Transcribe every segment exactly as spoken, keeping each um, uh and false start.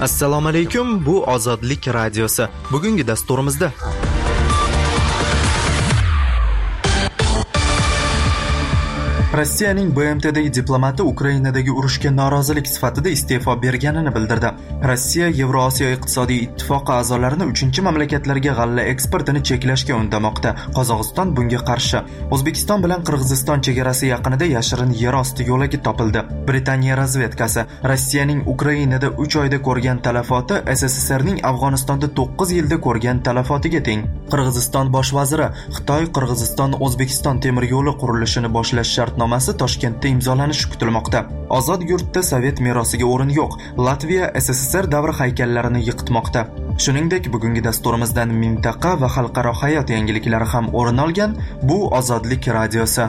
Assalomu alaykum, bu Ozodlik radiosi. Bugungi dasturimizda Rossiyaning B M T'dagi diplomati Ukrainadagi urushga norozilik sifatida iste'fo berganini bildirdi. Rossiya Yevrosiyo iqtisodiy ittifoqi a'zolarini uchinchi mamlakatlarga g'alla eksportini cheklashga undamoqda. Qozog'iston bunga qarshi. O'zbekiston bilan Qirg'iziston chegarasi yaqinida yashirin yer osti yo'lagi topildi. Britaniya razvedkasi Rossiyaning Ukrainada uch oyda ko'rgan talafoti S S S R'ning Afg'onistonda to'qqiz yilda ko'rgan talafotiga teng. Qirg'iziston bosh vaziri Xitoy Qirg'iziston O'zbekiston temir yo'li qurilishini boshlash shartnomasi Toshkentda imzolanishi kutilmoqda. Ozod yurtda Sovet merosiga o'rin yo'q. Latviya S S S R davri haykallarini yiqitmoqda. Shuningdek, bugungi dasturimizdan mintaqa va xalqaro hayot yangiliklari ham o'rin olgan. Bu Ozodlik radiosi.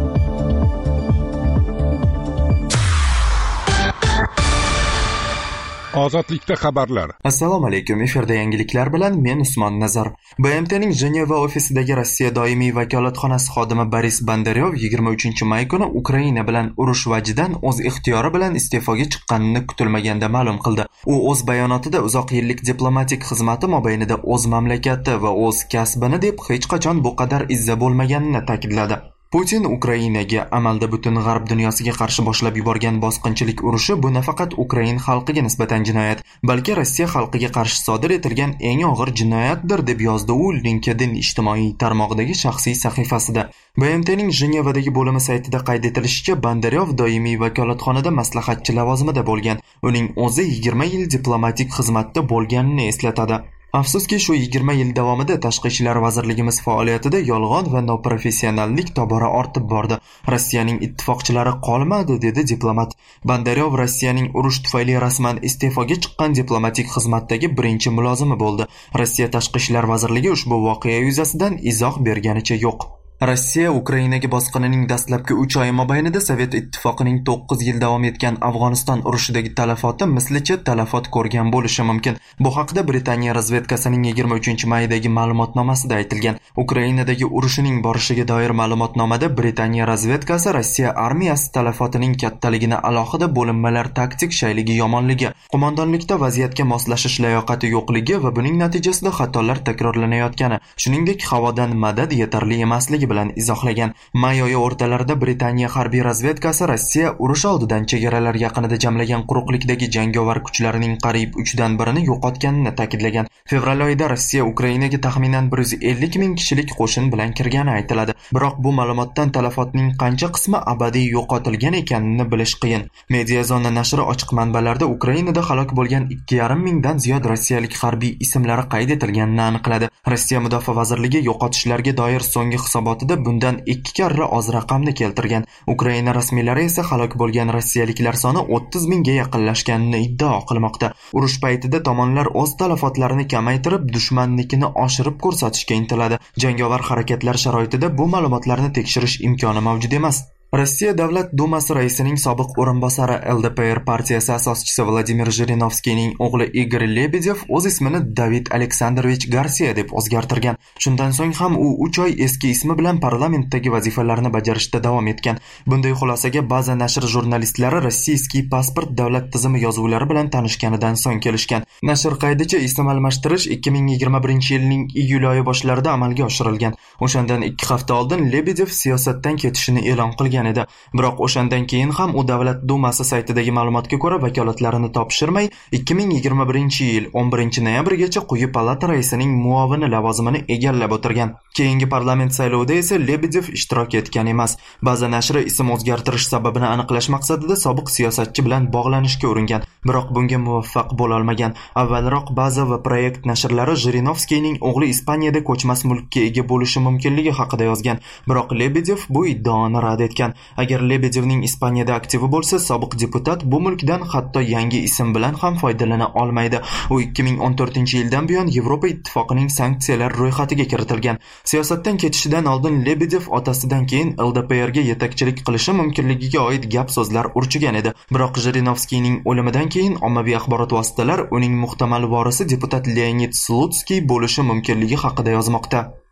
Ozodlikda xabarlar. Assalomu alaykum. Efirda yangiliklar bilan men Usmon Nazar. B M T'ning Jeneva ofisidagi Rossiya doimiy vakolatxonasi xodimi Boris Bondaryov yigirma uchinchi may kuni Ukraina bilan urush vajidan o'z ixtiyori bilan iste'foga chiqqanini kutilmaganda ma'lum qildi. U o'z bayonotida uzoq yillik diplomatik xizmati mobaynida o'z mamlakati va o'z kasbini deb hech qachon bu qadar izza bo'lmaganini ta'kidladi. Putin Ukrainaga amalda butun g'arb dunyosiga qarshi boshlab yuborgan bosqinchilik urushi bu nafaqat Ukrain xalqiga nisbatan jinoyat, balki Rossiya xalqiga qarshi sodir etilgan eng og'ir jinoyatdir deb yozdi u LinkedIn ijtimoiy tarmog'idagi shaxsiy sahifasida. B M T'ning Jenevadagi bo'limi saytida qayd etilishicha, Bondaryov doimiy vakolatxonada maslahatchi lavozimida bo'lgan. Uning o'zi yigirma yil diplomatik xizmatda bo'lganini eslatadi. Afsuski, shu yigirma yil davomida Tashqi ishlar vazirligimiz faoliyatida yolg'on va noprofessionallik tobora ortib bordi. Rossiyaning ittifoqchilari qolmadi, dedi diplomat. Bondaryov Rossiyaning urush tufayli rasman iste'foga chiqqan diplomatik xizmatdagi birinchi mulozimi bo'ldi. Rossiya Tashqi ishlar vazirligi ushbu voqea yuzasidan izoh berganicha yo'q. Rossiya Ukrainaga bosqinining dastlabki uch oy mobaynida Sovet ittifoqining to'qqiz yil davom etgan Afg'oniston urushidagi talafoti mislicha talafot ko'rgan bo'lishi mumkin. Bu haqda Britaniya razvedkasining yigirma uchinchi maydagi ma'lumotnomasida aytilgan. Ukrainadagi urushining borishiga doir ma'lumotnomada Britaniya razvedkasi Rossiya armiyasi talafotining kattaligini, alohida bo'linmalar taktik shayligi yomonligi, qo'mondonlikda vaziyatga moslashish layoqati yo'qligi va buning natijasida xatolar takrorlanayotgani, shuningdek havodan madad yetarli emasligi bilan izohlagan. May oyi o'rtalarida Britaniya harbiy razvedkasi Rossiya urush oldidan chegaralar yaqinida jamlagan quruqlikdagi jangovar kuchlarining qariyb uchdan birini yo'qotganini ta'kidlagan. Fevral oyida Rossiya Ukrainaga taxminan bir yuz ellik ming kishilik qo'shin bilan kirgani aytiladi. Biroq bu ma'lumotdan talafotning qancha qismi abadiy yo'qotilgan ekanini bilish qiyin. Mediazona nashri ochiq manbalarda Ukrainada halok bo'lgan ikki yarim mingdan ziyod rossiyalik harbiy ismlari qayd etilganini aniqladi. Rossiya Mudofaa vazirligi yo'qotishlarga doir so'nggi hisobot bundan ikki karra oz raqamni keltirgan. Ukraina rasmiylari esa halok bo'lgan rossiyaliklar soni o'ttiz mingga yaqinlashganini iddao qilmoqda. Urush paytida tomonlar o'z talafotlarini kamaytirib, dushmannikini oshirib ko'rsatishga intiladi. Jangovar harakatlar sharoitida bu ma'lumotlarni tekshirish imkoni mavjud emas. Rossiya Davlat Dumasi raisining sobiq o'rinbosari L D P R partiyasi asoschisi Vladimir Zhirinovskiyning o'g'li Igor Lebedev o'z ismini David Aleksandrovich Garsiya deb o'zgartirgan. Shundan so'ng ham u uch oy eski ismi bilan parlamentdagi vazifalarni bajarishda davom etgan. Bunday xulosaga ba'zi nashr jurnalistlari rossiyskiy pasport davlat tizimi yozuvlari bilan tanishganidan so'ng kelishgan. Nashr qaydicha ism almashtirish ikki ming yigirma birinchi yilning iyul oyi boshlarida amalga oshirilgan. O'shandan ikki hafta oldin Lebedev siyosatdan ketishini e'lon qilgan edi. Biroq o'shandan keyin ham u Davlat Dumasi saytidagi ma'lumotga ko'ra vakolatlarini topshirmay, ikki ming yigirma birinchi yil o'n birinchi noyabrgacha quyi palata raisining muovini lavozimini egallab o'tirgan. Keyingi parlament saylovida esa Lebedev ishtirok etgan emas. Ba'zi nashri ism o'zgartirish sababini aniqlash maqsadida sobiq siyosatchi bilan bog'lanishga uringan, biroq bunga muvaffaq bo'la olmagan. Avvalroq baza va proyekt nashrlari Zhirinovskiyning o'g'li Ispaniyada ko'chmas mulkka ega bo'lishi mumkinligi haqida yozgan, biroq Lebedev bu iddaoni rad etgan. Agar Lebedevning Ispaniyada aktivi bo'lsa, sobiq deputat bu mulkdan hatto yangi ism bilan ham foydalana olmaydi. U ikki ming o'n to'rtinchi yildan buyon Yevropa ittifoqining sanksiyalar ro'yxatiga kiritilgan. Siyosatdan ketishidan oldin Lebedev otasidan keyin L D P R ga yetakchilik qilishi mumkinligiga oid gap so'zlar urchigan edi. Biroq Zhirinovskiyning o'limidan keyin ommaviy axborot vositalari uning muhtamal vorisi deputat Leonid Slutsky bo'lishi mumkinligi haqida yozmoqda.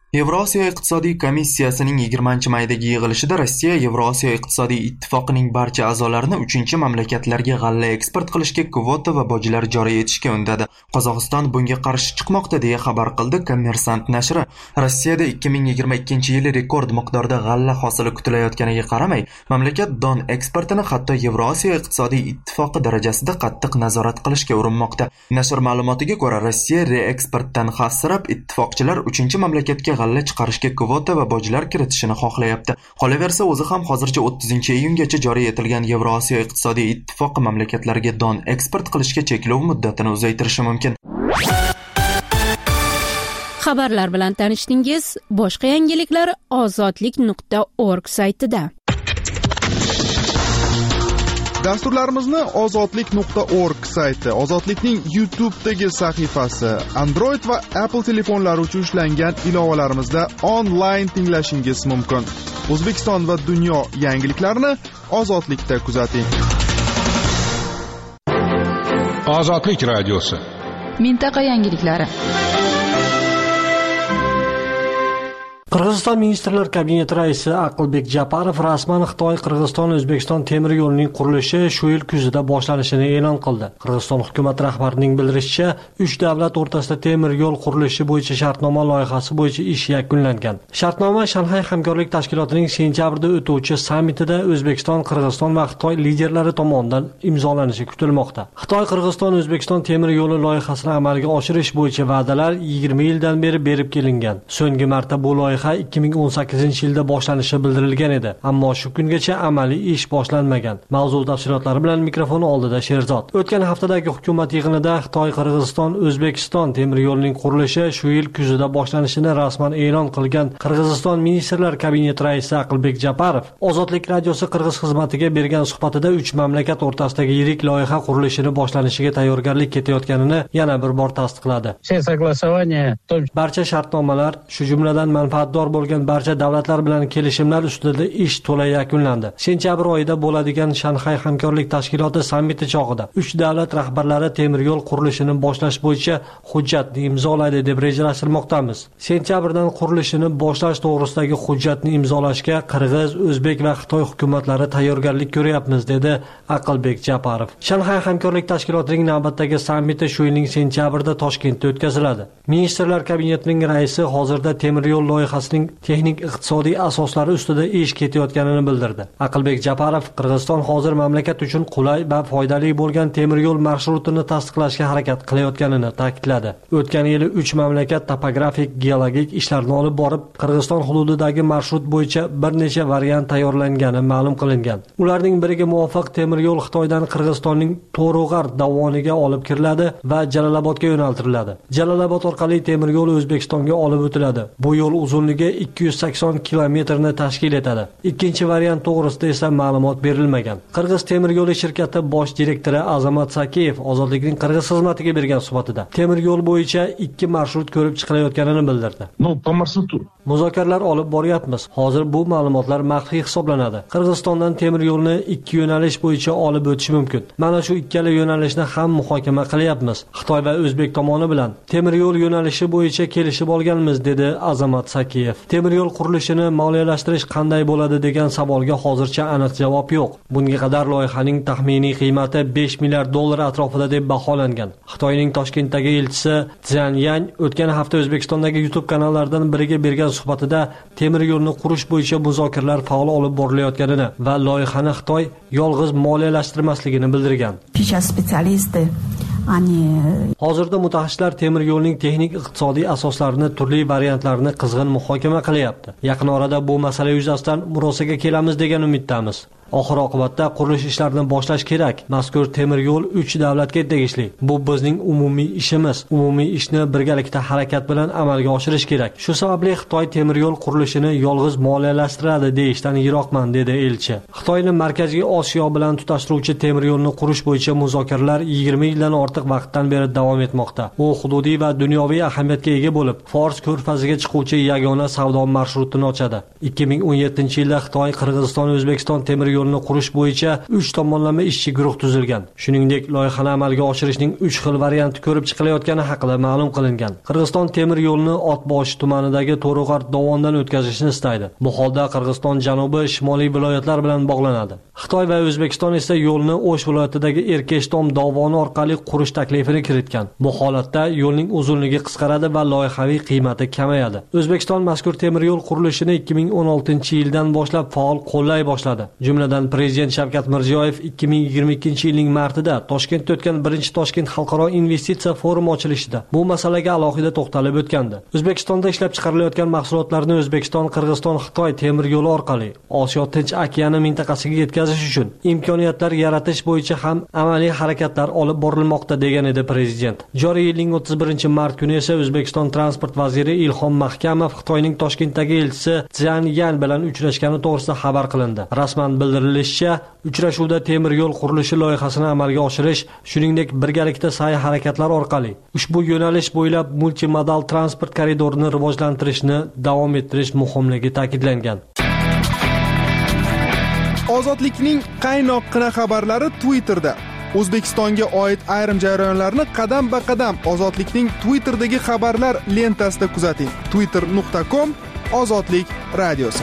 Yevrosiyo iqtisodiy komissiyasining yigirmanchi maydagi yig'ilishida Rossiya Yevrosiyo iqtisodiy ittifoqining barcha a'zolarini uchinchi mamlakatlarga g'alla eksport qilishga kvota va bojlar joriy etishga undadi. Qozog'iston bunga qarshi chiqmoqda deya xabar qildi Kommersant nashri. Rossiyada ikki ming yigirma ikkinchi yili rekord miqdorda g'alla hosili kutilayotganiga qaramay, mamlakat don eksportini hatto Yevrosiyo iqtisodiy ittifoqi darajasida qattiq nazorat qilishga urinmoqda. Nashr ma'lumotiga ko'ra, Rossiya reeksportdan xavfsirab, ittifoqchilar uchinchi mamlakatga g'alla chiqarishga kvota va bojlar kiritishini xohlayapti. Qolaversa, o'zi ham hozircha o'ttizinchi iyungacha joriy etilgan Yevrosiyo iqtisodiy ittifoqi mamlakatlarga don eksport qilishga cheklov muddatini uzaytirishi mumkin. Xabarlar bilan tanishdingiz. Boshqa yangiliklar ozodlik nuqta org saytida. Dasturlarimizni ozodlik nuqta org sayti, Ozodlikning YouTube'dagi sahifasi, Android va Apple telefonlari uchun ishlangan ilovalarimizda onlayn tinglashingiz mumkin. O'zbekiston va dunyo yangiliklarini Ozodlikda kuzating. Ozodlik radiosi. Mintaqa yangiliklari. Qirg'iziston Ministrlar Kabineti raisi Aqlbek Japarov rasman Xitoy Qirg'iziston O'zbekiston temir yo'lining qurilishi shu yil kuzida boshlanishini e'lon qildi. Qirg'iziston hukumat rahbarining bildirishicha, uch davlat o'rtasida temir yo'l qurilishi bo'yicha shartnoma loyihasi bo'yicha ish yakunlangan. Shartnoma Shanxay hamkorlik tashkilotining sentyabrda o'tuvchi sammitida O'zbekiston, Qirg'iziston va Xitoy liderlari tomonidan imzolanishi kutilmoqda. Xitoy Qirg'iziston O'zbekiston temir yo'li loyihasini amalga oshirish bo'yicha va'dalar yigirma yildan beri berib kelingan. So'nggi marta bu loyiha ikki ming o'n sakkizinchi yilda boshlanishi bildirilgan edi, ammo shu kungacha amaliy ish boshlanmagan. Mavzu tafsilotlari bilan mikrofon oldida Sherzod. O'tgan haftadagi hukumat yig'inida Xitoy Qirg'iziston O'zbekiston temir yo'lining qurilishi shu yil kuzida boshlanishini rasman e'lon qilgan Qirg'iziston Ministrlar Kabineti raisi Aqlbek Japarov Ozodlik radiosi Qirg'iz xizmatiga bergan suhbatida uch mamlakat o'rtasidagi yirik loyiha qurilishini boshlanishiga tayyorgarlik ketayotganini yana bir bor tasdiqladi. Barcha shartnomalar, shu jumladan manfaat bo'lgan barcha davlatlar bilan kelishimlar ustida ish to'la yakunlandi. Sentyabr oyida bo'ladigan Shanxay hamkorlik tashkiloti sammiti chog'ida uch davlat rahbarlari temir yo'l qurilishini boshlash bo'yicha hujjatni imzolaydi deb rejalashtirmoqdamiz. Sentyabrdan qurilishini boshlash to'g'risidagi hujjatni imzolashga Qirg'iz, O'zbek va Xitoy hukumatlari tayyorgarlik ko'ryapmiz, dedi Aqlbek Japarov. Shanxay hamkorlik tashkilotining navbatdagi sammiti shu yilning sentyabrida Toshkentda o'tkaziladi. Ministrlar kabinetining raisi hozirda temir yo'l loyihasining texnik iqtisodiy asoslari ustida ish ketayotganini bildirdi. Aqlbek Japarov Qirg'iziston hozir mamlakat uchun qulay va foydali bo'lgan temir yo'l marshrutini tasdiqlashga harakat qilayotganini ta'kidladi. O'tgan yili uch mamlakat topografik, geologik ishlarni olib borib, Qirg'iziston hududidagi marshrut bo'yicha bir necha variant tayyorlangani ma'lum qilingan. Ularning biriga muvofiq temir yo'l Xitoydan Qirg'izistonning To'rug'ar dovoniga olib kiriladi va Jalolobodga yo'naltiriladi. Jalolobod orqali temir yo'l O'zbekistonga olib o'tiladi. Bu yo'l uzunligi ikki yuz sakson kilometrni tashkil etadi. Ikkinchi variant to'g'risida esa ma'lumot berilmagan. Qirg'iz temir yo'li shirkati bosh direktori Azamat Sakiyev Ozodlikning Qirg'iz xizmatiga bergan suhbatida temir yo'l bo'yicha ikki marshrut ko'rib chiqilayotganini bildirdi. Muzokaralar olib boryapmiz. Hozir bu ma'lumotlar maxfiy hisoblanadi. Qirg'izistondan temir yo'lni ikki yo'nalish bo'yicha olib o'tish mumkin. Mana shu ikkala yo'nalishni ham muhokama qilyapmiz. Xitoy va O'zbek tomoni bilan temir yo'l yo'nalishi bo'yicha kelishib olganmiz, dedi Azamat Sakiyev. Temir yo'l qurilishini moliyalashtirish qanday bo'ladi degan savolga hozircha aniq javob yo'q. Bunga qadar loyihaning taxminiy qiymati besh milliard dollar atrofida deb baholangan. Xitoyning Toshkentdagi elchisi Zhan Yang o'tgan hafta O'zbekistondagi YouTube kanallaridan biriga bergan suhbatida temir yo'lni qurish bo'yicha muzokaralar faol olib borilayotganini va loyihani Xitoy yolg'iz moliyalashtirmasligini bildirgan. Hozirda mutaxassislar temir yo'lning texnik iqtisodiy asoslarini, turli variantlarini qizg'in muhokama qilyapti. Yaqin orada bu masala yuzasidan murosaga kelamiz degan umiddamiz. Oxir oqibatda qurilish ishlarini boshlash kerak. Mazkur temir yo'l uch davlatga tegishli. Bu bizning umumiy ishimiz. Umumiy ishni birgalikda harakat bilan amalga oshirish kerak. Shu sababli Xitoy temir yo'l qurilishini yolg'iz moliyalashtiradi deyishdan yiroqman, dedi elchi. Xitoyning Markaziy Osiyo bilan tutashtiruvchi temir yo'lni qurish bo'yicha muzokaralar yigirma yildan ortiq vaqtdan beri davom etmoqda. U hududiy va dunyoviy ahamiyatga ega bo'lib, Fors ko'rfaziga chiquvchi yagona savdo marshrutini ochadi. ikki ming o'n yettinchi yilda Xitoy Qirg'iziston O'zbekiston temir yo'lini qurish bo'yicha uch tomonlama ishchi guruh tuzilgan. Shuningdek, loyihani amalga oshirishning uch xil varianti ko'rib chiqilayotgani haqida ma'lum qilingan. Qirg'iziston temir yo'lini Otbosh tumanidagi To'rug'ar dovondan o'tkazishni istaydi. Bu holda Qirg'iziston janubi shimoliy viloyatlar bilan bog'lanadi. Xitoy va O'zbekiston esa yo'lni O'sh viloyatidagi Erkeshtom dovoni orqali qurish taklifini kiritgan. Bu holatda yo'lning uzunligi qisqaradi va loyihaviy qiymati kamayadi. O'zbekiston mazkur temir yo'l qurilishini ikki ming o'n oltinchi yildan boshlab faol qo'llay boshladi. Jumladan Prezident Shavkat Mirziyoyev ikki ming yigirma ikkinchi yilning martida Toshkentda o'tgan birinchi Toshkent xalqaro investitsiya forumi ochilishida bu masalaga alohida to'xtalib o'tgandi. O'zbekistonda ishlab chiqarilayotgan mahsulotlarni O'zbekiston, Qirg'iziston, Xitoy temir yo'li orqali Osiyo Tinch okeani mintaqasiga yetkazish uchun imkoniyatlar yaratish bo'yicha ham amaliy harakatlar olib borilmoqda degan edi Prezident. Joriy yilning o'ttiz birinchi mart kuni esa O'zbekiston transport vaziri Ilhom Mahkamov Xitoyning Toshkentdagi elchisi Zhang Yan bilan uchrashgani to'g'risida xabar qilindi. Rasman bildirilishicha, uchrashuvda temir yo'l qurilishi loyihasini amalga oshirish, shuningdek birgalikda sa'y harakatlar orqali ushbu yo'nalish bo'ylab multimodal transport koridorini rivojlantirishni davom ettirish muhimligi ta'kidlangan. Ozodlikning qaynoqqina xabarlari Twitterda. O'zbekistonga oid ayrim jarayonlarni qadam-ba-qadam Ozodlikning Twitter'dagi xabarlar lentasida kuzating. twitter nuqta com Ozodlik radiosi.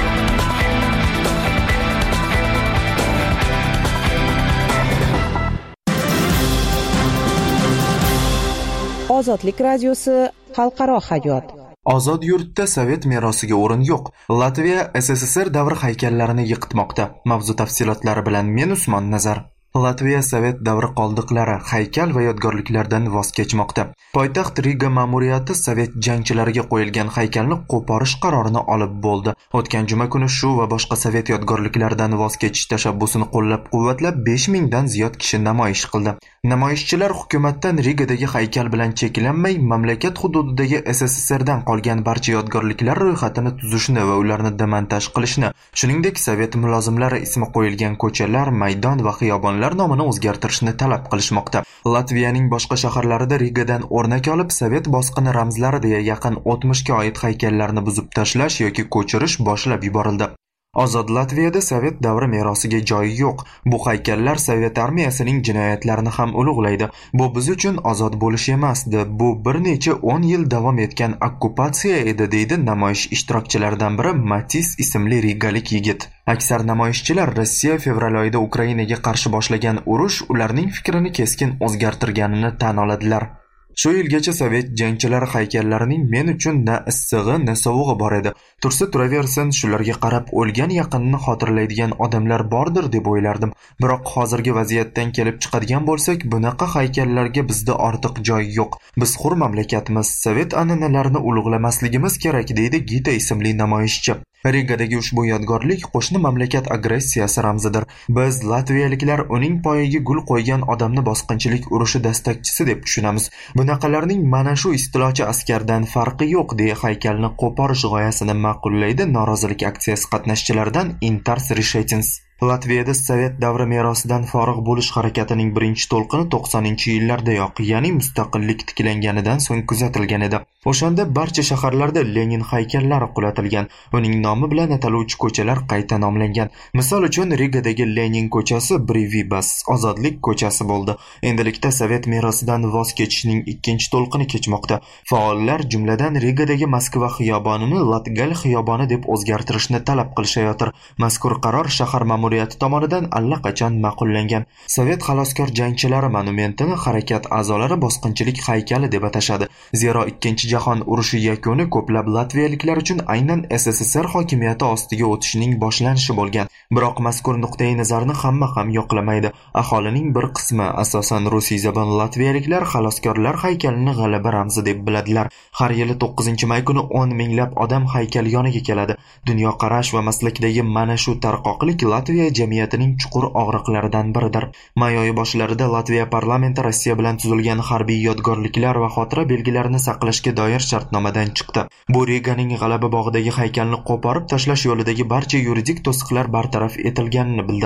Ozodlik radiosi xalqaro hayot. Ozod yurtda sovet merosiga o'rin yo'q. Latviya S S S R davri haykallarini yiqitmoqda. Mavzu tafsilotlari bilan men Usmon Nazar. Latviya sovet davri qoldiqlari, haykal va yodgorliklardan voz kechmoqda. Poytaxt Riga ma'muriyati sovet jangchilariga qo'yilgan haykalni qo'porish qarorini olib bo'ldi. O'tgan juma kuni shu va boshqa sovet yodgorliklaridan voz kechish tashabbusini qo'llab-quvvatlab besh mingdan ziyod kishi namoyish qildi. Namoyishchilar hukumatdan Rigadagi haykal bilan cheklanmay, mamlakat hududidagi S S S R dan qolgan barcha yodgorliklar ro'yxatini tuzishni va ularni demontaj qilishni, shuningdek sovet mulozimlari ismi qo'yilgan ko'chalar, maydon va xiyobonlar nomini o'zgartirishni talab qilishmoqda. Latviyaning boshqa shaharlarida Rigadan o'rnak olib sovet bosqini ramzlariga yaqin o'tmishga oid haykallarni buzib tashlash yoki ko'chirish boshlab yuborildi. Ozod Latviyada sovet davri merosiga joyi yo'q. Bu haykallar sovet armiyasining jinoyatlarini ham ulug'laydi. Bu biz uchun ozod bo'lish emasdi. Bu bir necha o'n yil davom etgan okkupatsiya edi, deydi namoyish ishtirokchilaridan biri Matis ismli rigalik yigit. Aksar namoyishchilar Rossiya fevral oyida Ukrainaga qarshi boshlagan urush ularning fikrini keskin o'zgartirganini tan oladilar. Shu yilgacha sovet jangchilari haykallarining men uchun na issig'i, na sovug'i bor edi. Tursa turaversin, shularga qarab o'lgan yaqinni xotirlaydigan odamlar bordir deb o'ylardim. Biroq hozirgi vaziyatdan kelib chiqadigan bo'lsak, bunaqa haykallarga bizda ortiq joy yo'q. Biz hur mamlakatmiz, sovet an'analarini ulug'lamasligimiz kerak, deydi Gita ismli namoyishchi. Rigadagi ushbu yodgorlik qo'shni mamlakat agressiyasi ramzidir. Biz latviyaliklar uning poyiga gul qo'ygan odamni bosqinchilik urushi dastakchisi deb tushunamiz. Bunaqalarning mana shu istilochi askardan farqi yo'q, deya haykalni qo'porish g'oyasini ma'qullaydi norozilik aksiyasi qatnashchilaridan Intars Rishetins. Latviyada sovet davri merosidan forig' bo'lish harakatining birinchi to'lqini to'qsoninchi yillardayoq, ya'ni mustaqillik tiklanganidan so'ng kuzatilgan edi. O'shanda barcha shaharlarda Lenin haykallari qulatilgan, uning nomi bilan ataluvchi ko'chalar qayta nomlangan. Misol uchun Rigadagi Lenin ko'chasi Brivibas, ozodlik ko'chasi bo'ldi. Endilikda sovet merosidan voz kechishning ikkinchi to'lqini kechmoqda. Faollar jumladan Rigadagi Moskva xiyobonini Latgal xiyoboni deb o'zgartirishni talab qilishayotir. Mazkur qaror shahar ma'muriyati tomonidan allaqachon ma'qullangan. Sovet xaloskor jangchilari monumentini harakat a'zolari bosqinchilik haykali deb atashadi. Zero ikkinchi jahon urushi yakuni ko'plab latviyaliklar uchun aynan S S S R hokimiyati ostiga o'tishining boshlanishi bo'lgan. Biroq mazkur nuqtai nazarni hamma ham yoqlamaydi. Aholining bir qismi, asosan rusiy zabon latviyaliklar, xaloskorlar haykalini g'alaba ramzi deb biladilar. Har yili to'qqizinchi may kuni o'n minglab odam haykal yoniga keladi. Dunyoqarash va maslakdagi mana shu tarqoqlik Latviya jamiyatining chuqur og'riqlaridan biridir. May oyi boshlarida Latviya parlamenti Rossiya bilan tuzilgan harbiy yodgorliklar va xotira belgilarini saqlashga doir shartnomadan chiqdi. Bu Riganing G'alaba bog'idagi haykalni qo'porib tashlash yo'lidagi barcha yuridik to'siqlar bartaraf etilganini bildiradi.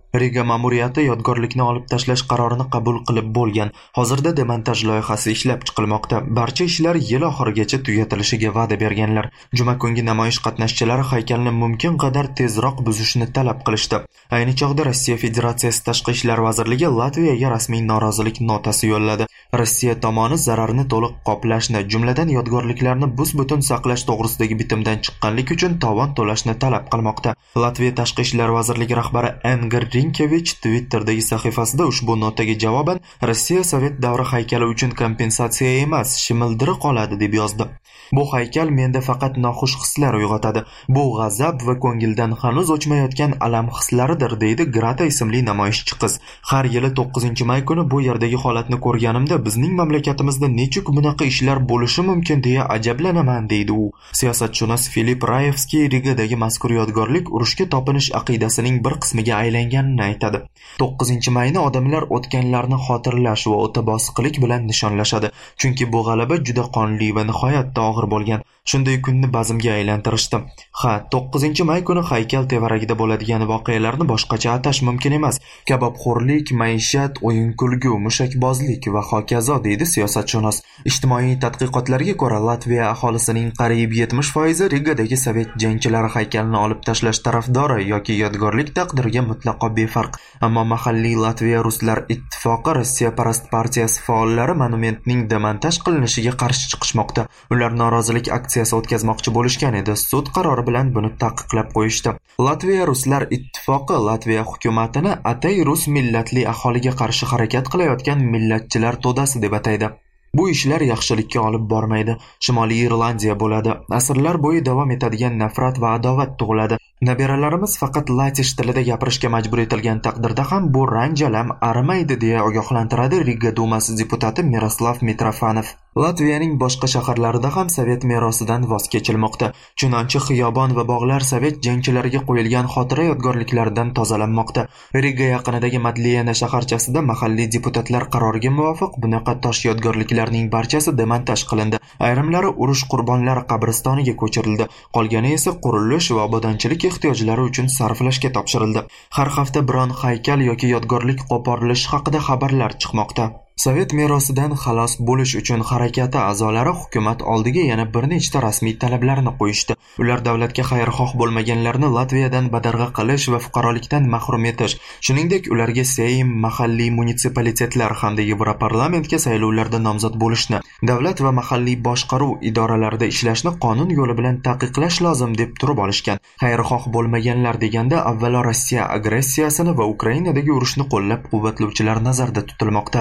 Riga ma'muriyati yodgorlikni olib tashlash qarorini qabul qilib bo'lgan. Hozirda demontaj loyihasi ishlab chiqilmoqda. Barcha ishlar yil oxirigacha tugatilishiga va'da berganlar. Juma kungi namoyish qatnashchilari haykalni mumkin qadar tezroq buzishni talab qilishdi. Ayni chog'da Rossiya Federatsiyasi Tashqi ishlar vazirligi Latviyaga rasmiy norozilik notasi yo'lladi. Rossiya tomoni zararni to'liq qoplashni, jumladan yodgorliklarni bus-butun saqlash to'g'risidagi bitimdan chiqqanlik uchun tovon to'lashni talab qilmoqda. Latviya Tashqi ishlar vazirligi rahbari Engir Rinkevich Twitter'dagi sahifasida ushbu notaga javoban Rossiya Sovet davri haykali uchun kompensatsiya emas, shimildiriq oladi deb yozdi. Bu haykal menda faqat noxush hislar uyg'otadi. Bu g'azab va ko'ngildan hanuz o'chmayotgan alam hislaridir, deydi Grata ismli namoyishchi qiz. Har yili to'qqizinchi may kuni bu yerdagi holatni ko'rganimda bizning mamlakatimizda nechuk bunaqa ishlar bo'lishi mumkin deya ajablanaman, deydi u. Siyosatshunos Filip Rayevskiy Rigadagi mazkur yodgorlik urushga topinish aqidasining bir qismiga aylanganini aytadi. to'qqizinchi mayni odamlar o'tganlarni xotirlash va o'ta bosiqlik bilan nishonlashadi. Chunki bu g'alaba juda qonli va nihoyatda og'ir bo'lgan. Shunday kunni bazmga aylantirishdi. Ha, to'qqizinchi may kuni haykal tevaragida bo'ladigan voqealarni boshqacha atash mumkin emas. Kabobxo'rlik, maishat, o'yin-kulgu, mushakbozlik va hokazo, deydi siyosatshunos. Ijtimoiy tadqiqotlarga ko'ra, Latviya aholisining qariyb yetmish foizi Rigadagi sovet jangchilari haykalini olib tashlash tarafdori yoki yodgorlik taqdiriga mutlaqo befarq. Ammo mahalliy Latviya Ruslar ittifoqi Rossiya Parast partiyasi faollari monumentning demontaj qilinishiga qarshi chiqishmoqda. Ular norozilik aksiyasi o'tkazmoqchi bo'lishgan edi. Sud qarori bilan buni taqiqlab qo'yishdi. Latviya Ruslar ittifoqi Latviya hukumatini atay rus millatli aholiga qarshi harakat qilayotgan millatchilar to'dasi deb ataydi. Bu ishlar yaxshilikka olib bormaydi. Shimoliy Irlandiya bo'ladi. Asrlar bo'yi davom etadigan nafrat va adovat tug'iladi. Nabiralarimiz faqat latish tilida gapirishga majbur etilgan taqdirda ham bu ranjalam arimaydi deya ogohlantiradi Riga dumasi deputati Miroslav Mitrofanov. Latviyaning boshqa shaharlarida ham sovet merosidan voz kechilmoqda. Chunonchi xiyobon va bog'lar sovet jangchilariga qo'yilgan xotira yodgorliklaridan tozalanmoqda. Riga yaqinidagi Madliyana shaharchasida mahalliy deputatlar qaroriga muvofiq bunaqa tosh yodgorliklarning barchasi demontaj qilindi. Ayrimlari urush qurbonlari qabristoniga ko'chirildi. Qolgani esa qurilish va obodonchilik ehtiyojlari uchun sarflashga topshirildi. Har hafta biron haykal yoki yodgorlik qo'porilishi haqida xabarlar chiqmoqda. Sovet merosidan xalos bo'lish uchun harakati a'zolari hukumat oldiga yana bir nechta rasmiy talablarni qo'yishdi. Ular davlatga xayrixoh bo'lmaganlarni Latviyadan badarg'a qilish va fuqarolikdan mahrum etish, shuningdek ularga Seym, mahalliy munitsipalitetlar hamda Yevroparlamentga saylovlarda nomzod bo'lishni, davlat va mahalliy boshqaruv idoralarida ishlashni qonun yo'li bilan taqiqlash lozim deb turib olishgan. Xayrixoh bo'lmaganlar deganda avvalo Rossiya agressiyasini va Ukrainadagi urushni qo'llab-quvvatlovchilar nazarda tutilmoqda.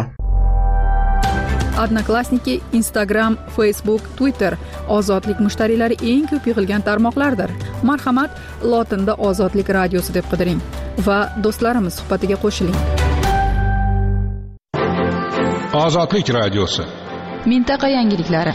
Odnoklassniki, Instagram, Facebook, Twitter ozodlik mushtariylari eng ko'p yig'ilgan tarmoqlardir. Marhamat, lotinda Ozodlik radiosi deb qidiring va do'stlarimiz suhbatiga qo'shiling. Ozodlik radiosi. Mintaqa yangiliklari.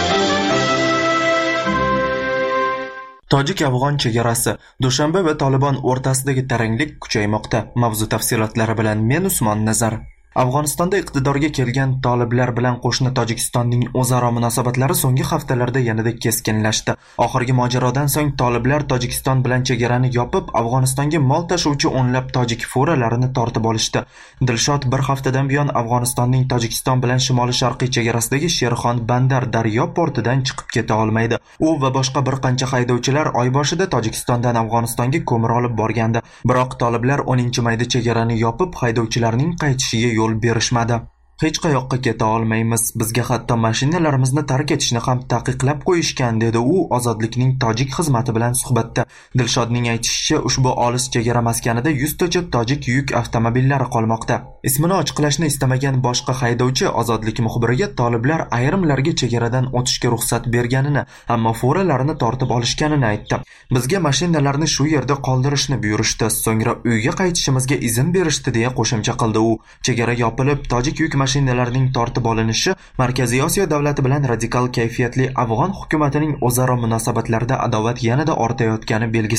Tojik-afg'on chegarasi, Dushanbe va Tolibon o'rtasidagi taranglik kuchaymoqda. Mavzu tafsilotlari bilan men Usmon Nazar. Afg'onistonda iqtidorga kelgan toliblar bilan qo'shni Tojikistonning o'zaro munosabatlari so'nggi haftalarda yanada keskinlashdi. Oxirgi mojarodan so'ng toliblar Tojikiston bilan chegarani yopib, Afg'onistonga mol tashuvchi o'nlab tojik furalarini tortib olishdi. Dilshod bir haftadan buyon Afg'onistonning Tojikiston bilan shimoli-sharqiy chegarasidagi Sherxon Bandar daryo portidan chiqib keta olmaydi. U va boshqa bir qancha haydovchilar oy boshida Tojikistondan Afg'onistonga ko'mir olib borgandi. Biroq toliblar o'ninchi mayda chegarani yopib, haydovchilarning qaytishiga yo'l berishmadi. Hech qayoqqa keta olmaymiz. Bizga hatto mashinalarimizni tark etishni ham taqiqlab qo'yishgan, dedi u Ozodlikning tojik xizmati bilan suhbatda. Dilshodning aytishicha, ushbu olis chegara maskanida yuztacha tojik yuk avtomobillari qolmoqda. Ismini ochiqlashni istamagan boshqa haydovchi Ozodlik muxbiriga toliblar ayrimlarga chegaradan o'tishga ruxsat berganini, ammo furalarini tortib olishganini aytdi. Bizga mashinalarni shu yerda qoldirishni buyurishdi, so'ngra uyga qaytishimizga izn berishdi, deya qo'shimcha qildi u. Chegara yopilib, tojik yuk mashinalarning tortib olinishi Markaziy Osiyo davlati bilan radikal kayfiyatli afg'on hukumatining o'zaro munosabatlarida adovat yanada ortayotgani belgisidir.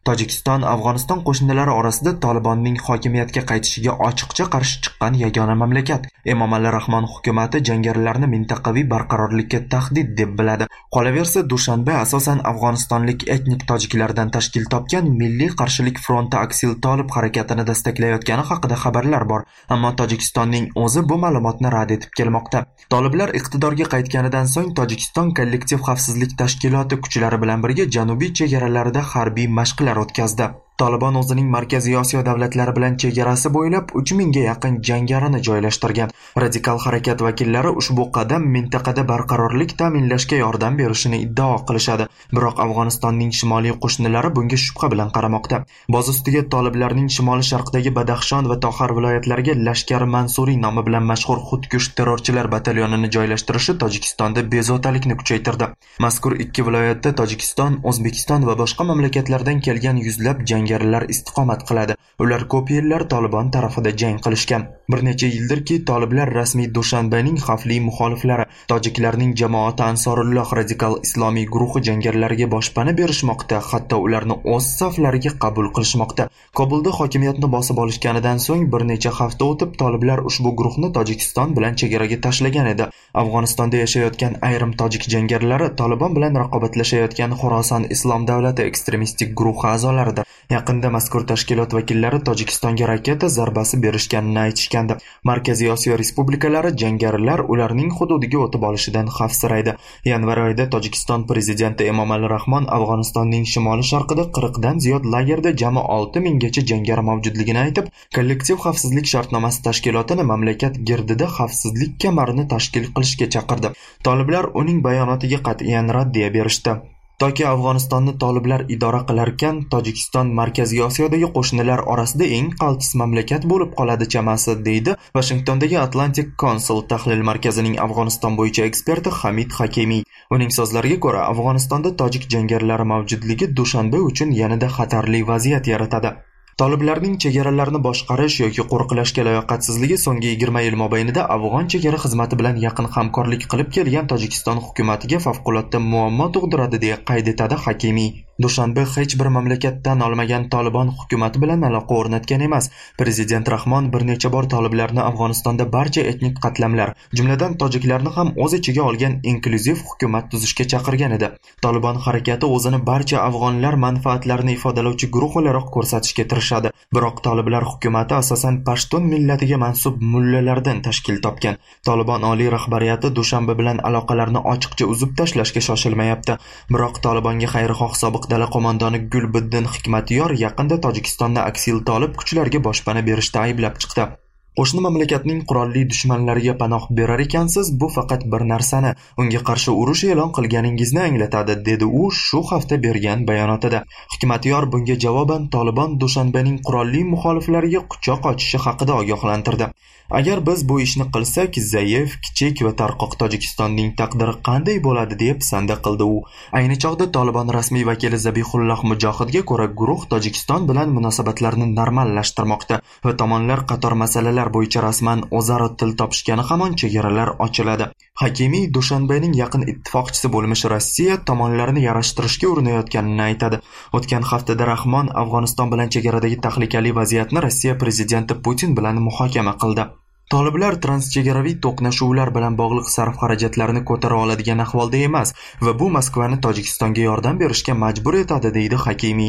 Tojikiston Afg'oniston qo'shinlari orasida Tolibonning hokimiyatga qaytishiga ochiqcha qarshi chiqqan yagona mamlakat. Emomali Rahmon hukumatı jangarilarni mintaqaviy barqarorlikka tahdid deb biladi. Qolaversa, Dushanbe asosan afg'onistonlik etnik tojiklardan tashkil topgan Milliy qarshilik fronti Aksil Tolib harakatini destaklayotgani haqida xabarlar bor, ammo Tojikistonning o'zi bu ma'lumotni rad etib kelmoqda. Toliblar iqtidorga qaytganidan so'ng Tojikiston kollektiv xavfsizlik tashkiloti kuchlari bilan birga janubiy chegaralarida harbiy mashqlar o'tkazdi. Tolibon o'zining Markaziy Osiyo davlatlari bilan chegarasi bo'ylab uch mingga yaqin jangarini joylashtirgan. Radikal harakat vakillari ushbu qadam mintaqada barqarorlik ta'minlashga yordam berishini iddao qilishadi. Biroq Afg'onistonning shimoliy qo'shnilari bunga shubha bilan qaramoqda. Boz ustiga Toliblarning shimoliy sharqdagi Badaxshon va Toxar viloyatlariga Lashkar Mansuriy nomi bilan mashhur xudkush terrorchilar batalyonini joylashtirishi Tojikistonda bezovtalikni kuchaytirdi. Mazkur ikki viloyatda Tojikiston, O'zbekiston va boshqa mamlakatlardan kelgan yuzlab jang jangarilar istiqomat qiladi. Ular ko'p yillar Tolibon tarafida jang qilishgan. Bir necha yildirki Toliblar rasmiy Dushanbening xavfli muxoliflari, tojiklarning jamoati Ansorulloh radikal islomiy guruhi jangarilariga boshpana berishmoqda, hatto ularni o'z saflariga qabul qilishmoqda. Kobulda hokimiyatni bosib olishganidan so'ng bir necha hafta o'tib Toliblar ushbu guruhni Tojikiston bilan chegaraga tashlagan edi. Afg'onistonda yashayotgan ayrim tojik jangarilari Tolibon bilan raqobatlashayotgan Xorason Islom davlati ekstremistik guruhi a'zolaridir. Yaqinda mazkur tashkilot vakillari Tojikistonga raketa zarbasi berishganini aytishgandi. Markaziy Osiyo respublikalari jangarilar ularning hududiga o'tib olishidan xavfsiraydi. Yanvar oyida Tojikiston prezidenti Emomali Rahmon Afg'onistonning shimoliy sharqida qirq dan ziyod lagerda jami olti minggacha jangari mavjudligini aytib, kollektiv xavfsizlik shartnomasi tashkilotini mamlakat girdida xavfsizlik kamarini tashkil qilishga chaqirdi. Toliblar uning bayonotiga qat'iyan raddiya berishdi. Toki Afg'onistonni Toliblar idora qilarkan, Tojikiston Markaziy Osiyodagi qo'shnilar orasida eng qaltis mamlakat bo'lib qoladi chamasi, deydi Washingtondagi Atlantic Council tahlil markazining Afg'oniston bo'yicha eksperti Hamid Hakimiy. Uning so'zlariga ko'ra, Afg'onistonda tojik jangarilari mavjudligi Dushanbe uchun yanada xatarli vaziyat yaratadi. Toliblarning chegaralarni boshqarish yoki qo'riqlashga layoqatsizligi so'nggi yigirma yil mobaynida Afg'on chegara xizmati bilan yaqin hamkorlik qilib kelgan Tojikiston hukumatiga favqulodda muammo tug'diradi deya qayd etadi Hakimiy. Dushanbe hech bir mamlakatdan olmagan Tolibon hukumati bilan aloqa o'rnatgan emas. Prezident Rahmon bir necha bor toliblarni Afg'onistonda barcha etnik qatlamlar, jumladan tojiklarni ham o'z ichiga olgan inklyuziv hukumat tuzishga chaqirgan edi. Tolibon harakati o'zini barcha afg'onlar manfaatlarini ifodalovchi guruh o'laroq ko'rsatishga tirishadi. Biroq toliblar hukumati asosan Pashtun millatiga mansub mullalardan tashkil topgan. Tolibon oliy rahbariyati Dushanbe bilan aloqalarni ochiqcha uzib tashlashga shoshilmayapti. Biroq Tolibonga xayrixoh sobiq dala qo'mondoni Gulbiddin Hikmatyor yaqinda Tojikistonni Aksil Tolib kuchlarga boshpana berishda ayblab chiqdi. Qo'shni mamlakatning qurolli dushmanlariga panoh berar ekansiz, bu faqat bir narsani, unga qarshi urush e'lon qilganingizni anglatadi, dedi u shu hafta bergan bayonotida. Hikmatyor bunga javoban Tolibon Dushanbening qurolli muxoliflariga quchoq ochishi haqida ogohlantirdi. Agar biz bu ishni qilsak, zaif, kichik va tarqoq Tojikistonning taqdiri qanday bo'ladi deb sanda qildi u. Ayni chog'da Tolibon rasmiy vakili Zabihulloh Mujohidga ko'ra, guruh Tojikiston bilan munosabatlarni normallashtirmoqda va tomonlar qator masalalar bo'yicha rasman o'zaro til topishgani hamon chegaralar ochiladi. Hakimiy Dushanbening yaqin ittifoqchisi bo'lmish Rossiya tomonlarni yarashtirishga urinayotganini aytadi. O'tgan haftada Rahmon Afg'oniston bilan chegaradagi tahlikali vaziyatni Rossiya prezidenti Putin bilan muhokama qildi. Toliblar transchegaraviy to'qnashuvlar bilan bog'liq sarf-xarajatlarni ko'tara oladigan ahvolda emas va bu Moskvani Tojikistonga yordam berishga majbur etadi, deydi Hakimiy.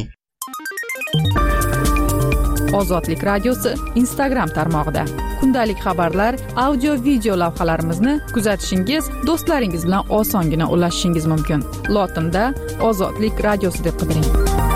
Ozodlik radiosi Instagram tarmog'ida kundalik xabarlar, audio video lavhalarimizni kuzatishingiz, do'stlaringiz bilan osongina ulashishingiz mumkin. Lotinda Ozodlik radiosi deb qidiring.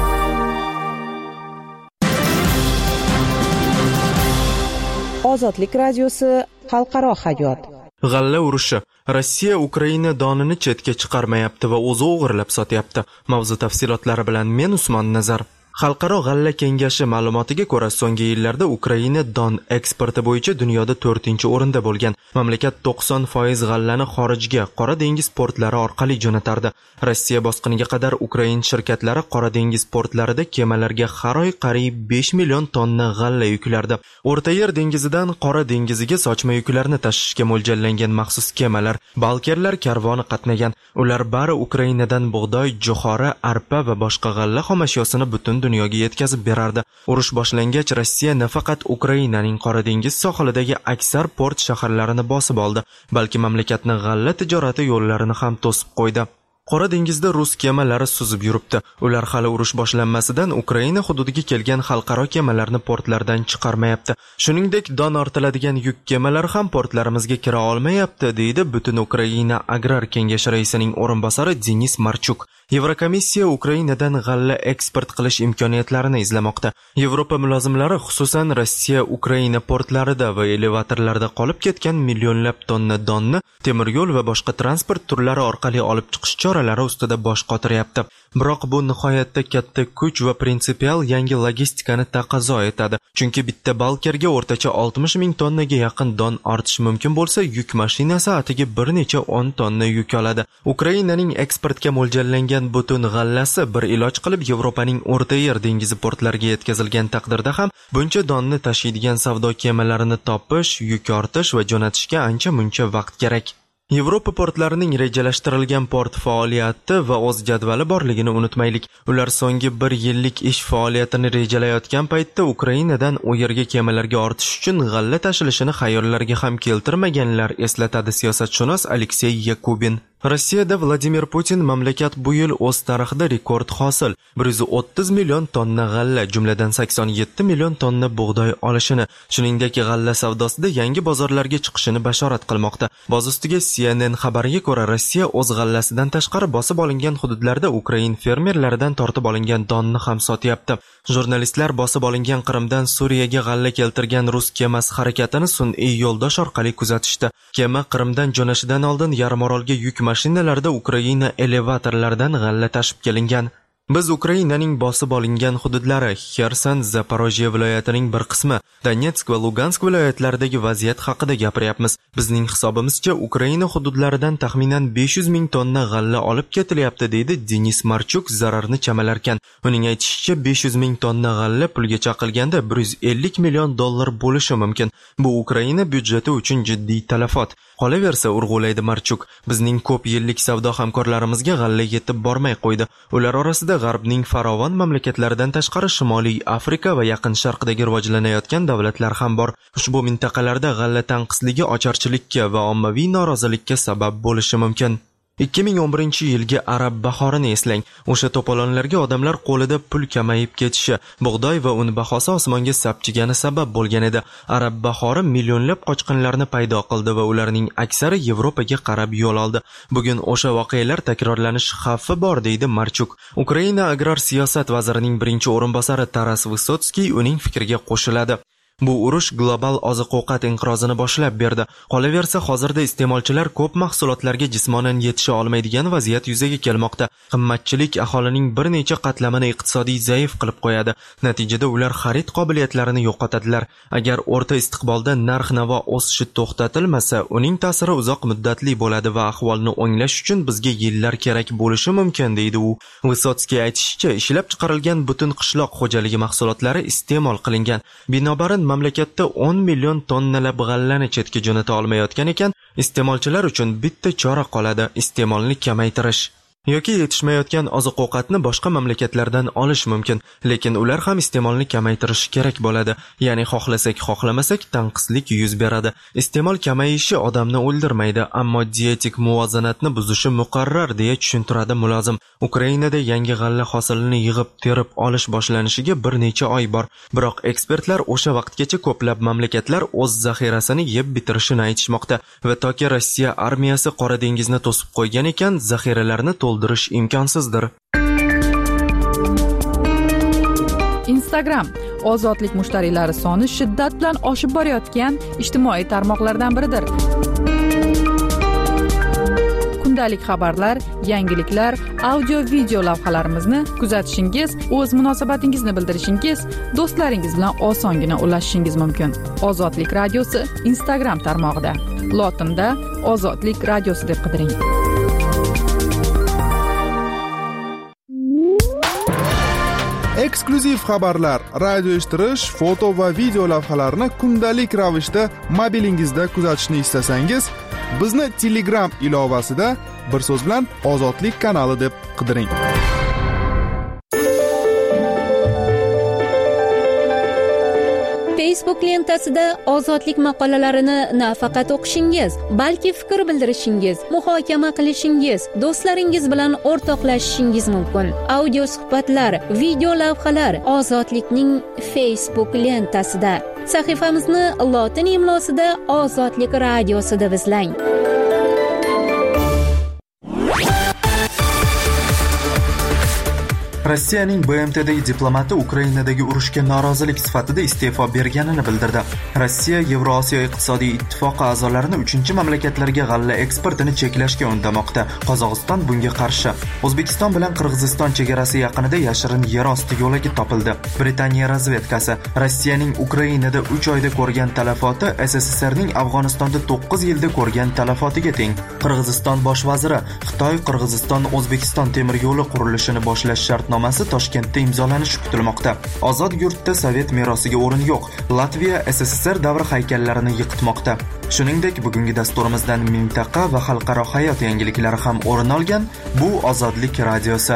Ozodlik radiosi xalqaro hayot. G'alla urushi. Rossiya Ukraina donini chetga chiqarmayapti va o'zi o'g'irlab sotyapti. Mavzu tafsilotlari bilan men Usmon Nazar. Xalqaro g'alla kengashi ma'lumotiga ko'ra, so'nggi yillarda Ukraina don eksporti bo'yicha dunyoda to'rtinchi o'rinda bo'lgan. Mamlakat to'qson foiz g'allani xorijga, Qora dengiz portlari orqali jo'natardi. Rossiya bosqiniga qadar Ukraina shirkatlari Qora dengiz portlarida kemalarga har oy qariyb besh million tonna g'alla yuklardi. O'rta Yer dengizidan Qora dengiziga sochma yuklarni tashishga mo'ljallangan maxsus kemalar, balkerlar karvoni qatnagan. Ular bari Ukrainadan bug'doy, jo'xori, arpa va boshqa g'alla xomashyosini butun dunyoga yetkazib berardi. Urush boshlangach, Rossiya nafaqat Ukrainaning Qora dengiz sohilidagi aksar port shaharlarini bosib oldi, balki mamlakatning g'alla tijorati yo'llarini ham to'sib qo'ydi. Qora dengizda rus kemalari suzib yuribdi. Ular hali urush boshlanmasidan Ukraina hududiga kelgan xalqaro kemalarni portlardan chiqarmayapti. Shuningdek, don ortiladigan yuk kemalari ham portlarimizga kira olmayapti, deydi Butun Ukraina Agrar kengashi raisining o'rinbosari Denis Marchuk. Yevrokomissiya Ukrainadan g'alla eksport qilish imkoniyatlarini izlamoqda. Yevropa mulozimlari xususan Rossiya Ukraina portlarida va elevatorlarda qolib ketgan millionlab tonna donni temir yo'l va boshqa transport turlari orqali olib chiqish choralari ustida bosh qotiryapti. Biroq bu nihoyatda katta kuch va prinsipial yangi logistikani taqozo etadi. Chunki bitta balkerga o'rtacha oltmish ming tonnaga yaqin don ortish mumkin bo'lsa, yuk mashinasi atiga bir necha o'n tonna yuk oladi. Ukrainaning eksportga mo'ljallangan butun g'allasi bir iloj qilib Yevropaning O'rta Yer dengizi portlariga yetkazilgan taqdirda ham buncha donni tashiydigan savdo kemalarini topish, yuk ortish va jo'natishga ancha muncha vaqt kerak. Yevropa portlarining rejalashtirilgan port faoliyati va o'z jadvali borligini unutmaylik. Ular so'nggi bir yillik ish faoliyatini rejalayotgan paytda Ukrainadan u yerga kemalarga ortish uchun g'alla tashilishini xayollarga ham keltirmaganlar, eslatadi siyosatshunos Aleksey Yakubin. Rossiyada Vladimir Putin mamlakat bu yil o'z tarixida rekord hosil bir yuz o'ttiz million tonna g'alla, jumladan sakson yetti million tonna bug'doy olishini, shuningdek g'alla savdosida yangi bozorlarga chiqishini bashorat qilmoqda. Boz ustiga C N N xabariga ko'ra, Rossiya o'z g'allasidan tashqari bosib olingan hududlarda Ukrain fermerlaridan tortib olingan donni ham sotyapti. Jurnalistlar bosib olingan Qrimdan Suriyaga g'alla keltirgan rus kemasi harakatini sun'iy yo'ldosh orqali kuzatishdi. Kema Qrimdan jo'nashidan oldin yarimorolga yuk mashinalarda Ukraina elevatorlaridan g'alla tashib kelingan. Biz Ukrainaning bosib olingan hududlari, Xerson, Zaporojye viloyatining bir qismi, Donetsk va Lugansk viloyatlaridagi vaziyat haqida gapiryapmiz. Bizning hisobimizcha Ukraina hududlaridan taxminan besh yuz ming tonna g'alla olib ketilyapti, deydi Denis Marchuk zararni chamalarkan. Uning aytishicha, besh yuz ming tonna g'alla pulga chaqilganda bir yuz ellik million dollar bo'lishi mumkin. Bu Ukraina byudjeti uchun jiddiy talafot. Qolaversa, urg'ulaydi Marchuk, bizning ko'p yillik savdo hamkorlarimizga g'alla yetib bormay qo'ydi. Ular orasida G'arbning farovon mamlakatlaridan tashqari Shimoliy Afrika va Yaqin Sharqdagi rivojlanayotgan davlatlar ham bor. Ushbu mintaqalarda g'alla tanqisligi ocharchilikka va ommaviy norozilikka sabab bo'lishi mumkin. ikki ming o'n birinchi yilgi Arab bahorini eslang. O'sha to'polonlarga odamlar qo'lida pul kamayib ketishi, bug'doy va un bahosi osmonga sapchigani sabab bo'lgan edi. Arab bahori millionlab qochqinlarni paydo qildi va ularning aksari Yevropaga qarab yo'l oldi. Bugun o'sha voqealar takrorlanish xavfi bor, deydi Marchuk. Ukraina agrar siyosat vazirining birinchi o'rinbosari Taras Vysotskiy uning fikriga qo'shiladi. Bu urush global oziq-ovqat inqirozini boshlab berdi. Qolaversa, hozirda iste'molchilar ko'p mahsulotlarga jismonan yetisha olmaydigan vaziyat yuzaga kelmoqda. Qimmatchilik aholining bir necha qatlamini iqtisodiy zaif qilib qo'yadi. Natijada ular xarid qobiliyatlarini yo'qotadilar. Agar o'rta istiqbolda narx-navo o'sishi to'xtatilmasa, uning ta'siri uzoq muddatli bo'ladi va ahvolni o'nglash uchun bizga yillar kerak bo'lishi mumkin, deydi u. Vysotskiy aytishicha, ishlab chiqarilgan butun qishloq xo'jaligi mahsulotlari iste'mol qilingan. Binobarin mamlakatda o'n million tonnalab g'allani chetga jo'nata olmayotgan ekan, iste'molchilar uchun bitta chora qoladi: iste'molni kamaytirish. Yoki yetishmayotgan oziq-ovqatni boshqa mamlakatlardan olish mumkin, lekin ular ham iste'molni kamaytirishi kerak bo'ladi. Ya'ni xohlasak, xohlamasak tanqislik yuz beradi. Iste'mol kamayishi odamni o'ldirmaydi, ammo dietik muvozanatni buzishi muqarrar, deya tushuntiradi mulozim. Ukrainada yangi g'alla hosilini yig'ib terib olish boshlanishiga bir necha oy bor. Biroq ekspertlar o'sha vaqtgacha ko'plab mamlakatlar o'z zaxirasini yeb bitirishini aytishmoqda va toki Rossiya armiyasi Qora dengizni to'sib qo'ygan ekan, zaxiralarni to'ldirish imkonsizdir. Instagram ozodlik mushtariylari soni shiddat bilan oshib borayotgan ijtimoiy tarmoqlardan biridir. Kundalik xabarlar, yangiliklar, audio-video lavhalarimizni kuzatishingiz, o'z munosabatingizni bildirishingiz, do'stlaringiz bilan osongina ulashishingiz mumkin. Ozodlik radiosi Instagram tarmog'ida. Lotinda Ozodlik radiosi deb qidiring. Eksklyuziv xabarlar, radio eshittirish, foto va video lavhalarni kundalik ravishda mobilingizda kuzatishni istasangiz, bizni Telegram ilovasida bir so'z bilan Ozodlik kanali deb qidiring. Facebook lentasida ozodlik maqolalarini nafaqat o'qishingiz, balki fikr bildirishingiz, muhokama qilishingiz, do'stlaringiz bilan o'rtoqlashishingiz mumkin. Audio suhbatlar, video lavhalar Ozodlikning Facebook lentasida. Sahifamizni lotin imlosida Ozodlik radiosi deb izlang. Rossiyaning B M T'dagi diplomati Ukrainadagi urushga norozilik sifatida iste'fo berganini bildirdi. Rossiya Yevrosiyo iqtisodiy ittifoqi a'zolarini uchinchi mamlakatlarga g'alla eksportini cheklashga undamoqda. Qozog'iston bunga qarshi. O'zbekiston bilan Qirg'iziston chegarasi yaqinida yashirin yerosti yo'lagi topildi. Britaniya razvedkasi Rossiyaning Ukrainada uch oyda ko'rgan talafoti S S S Rning Afg'onistonda to'qqiz yilda ko'rgan talofotiga teng. Qirg'iziston bosh vaziri Xitoy Qirg'iziston O'zbekiston temir yo'li qurilishini boshlash shartnomasi Toshkentda imzolanishi kutilmoqda. Ozod yurtda Sovet merosiga o'rin yo'q. Latviya S S S R davri haykallarini yiqitmoqda. Shuningdek, bugungi dasturimizdan mintaqa va xalqaro hayot yangiliklari ham o'rin olgan. Bu Ozodlik radiosi.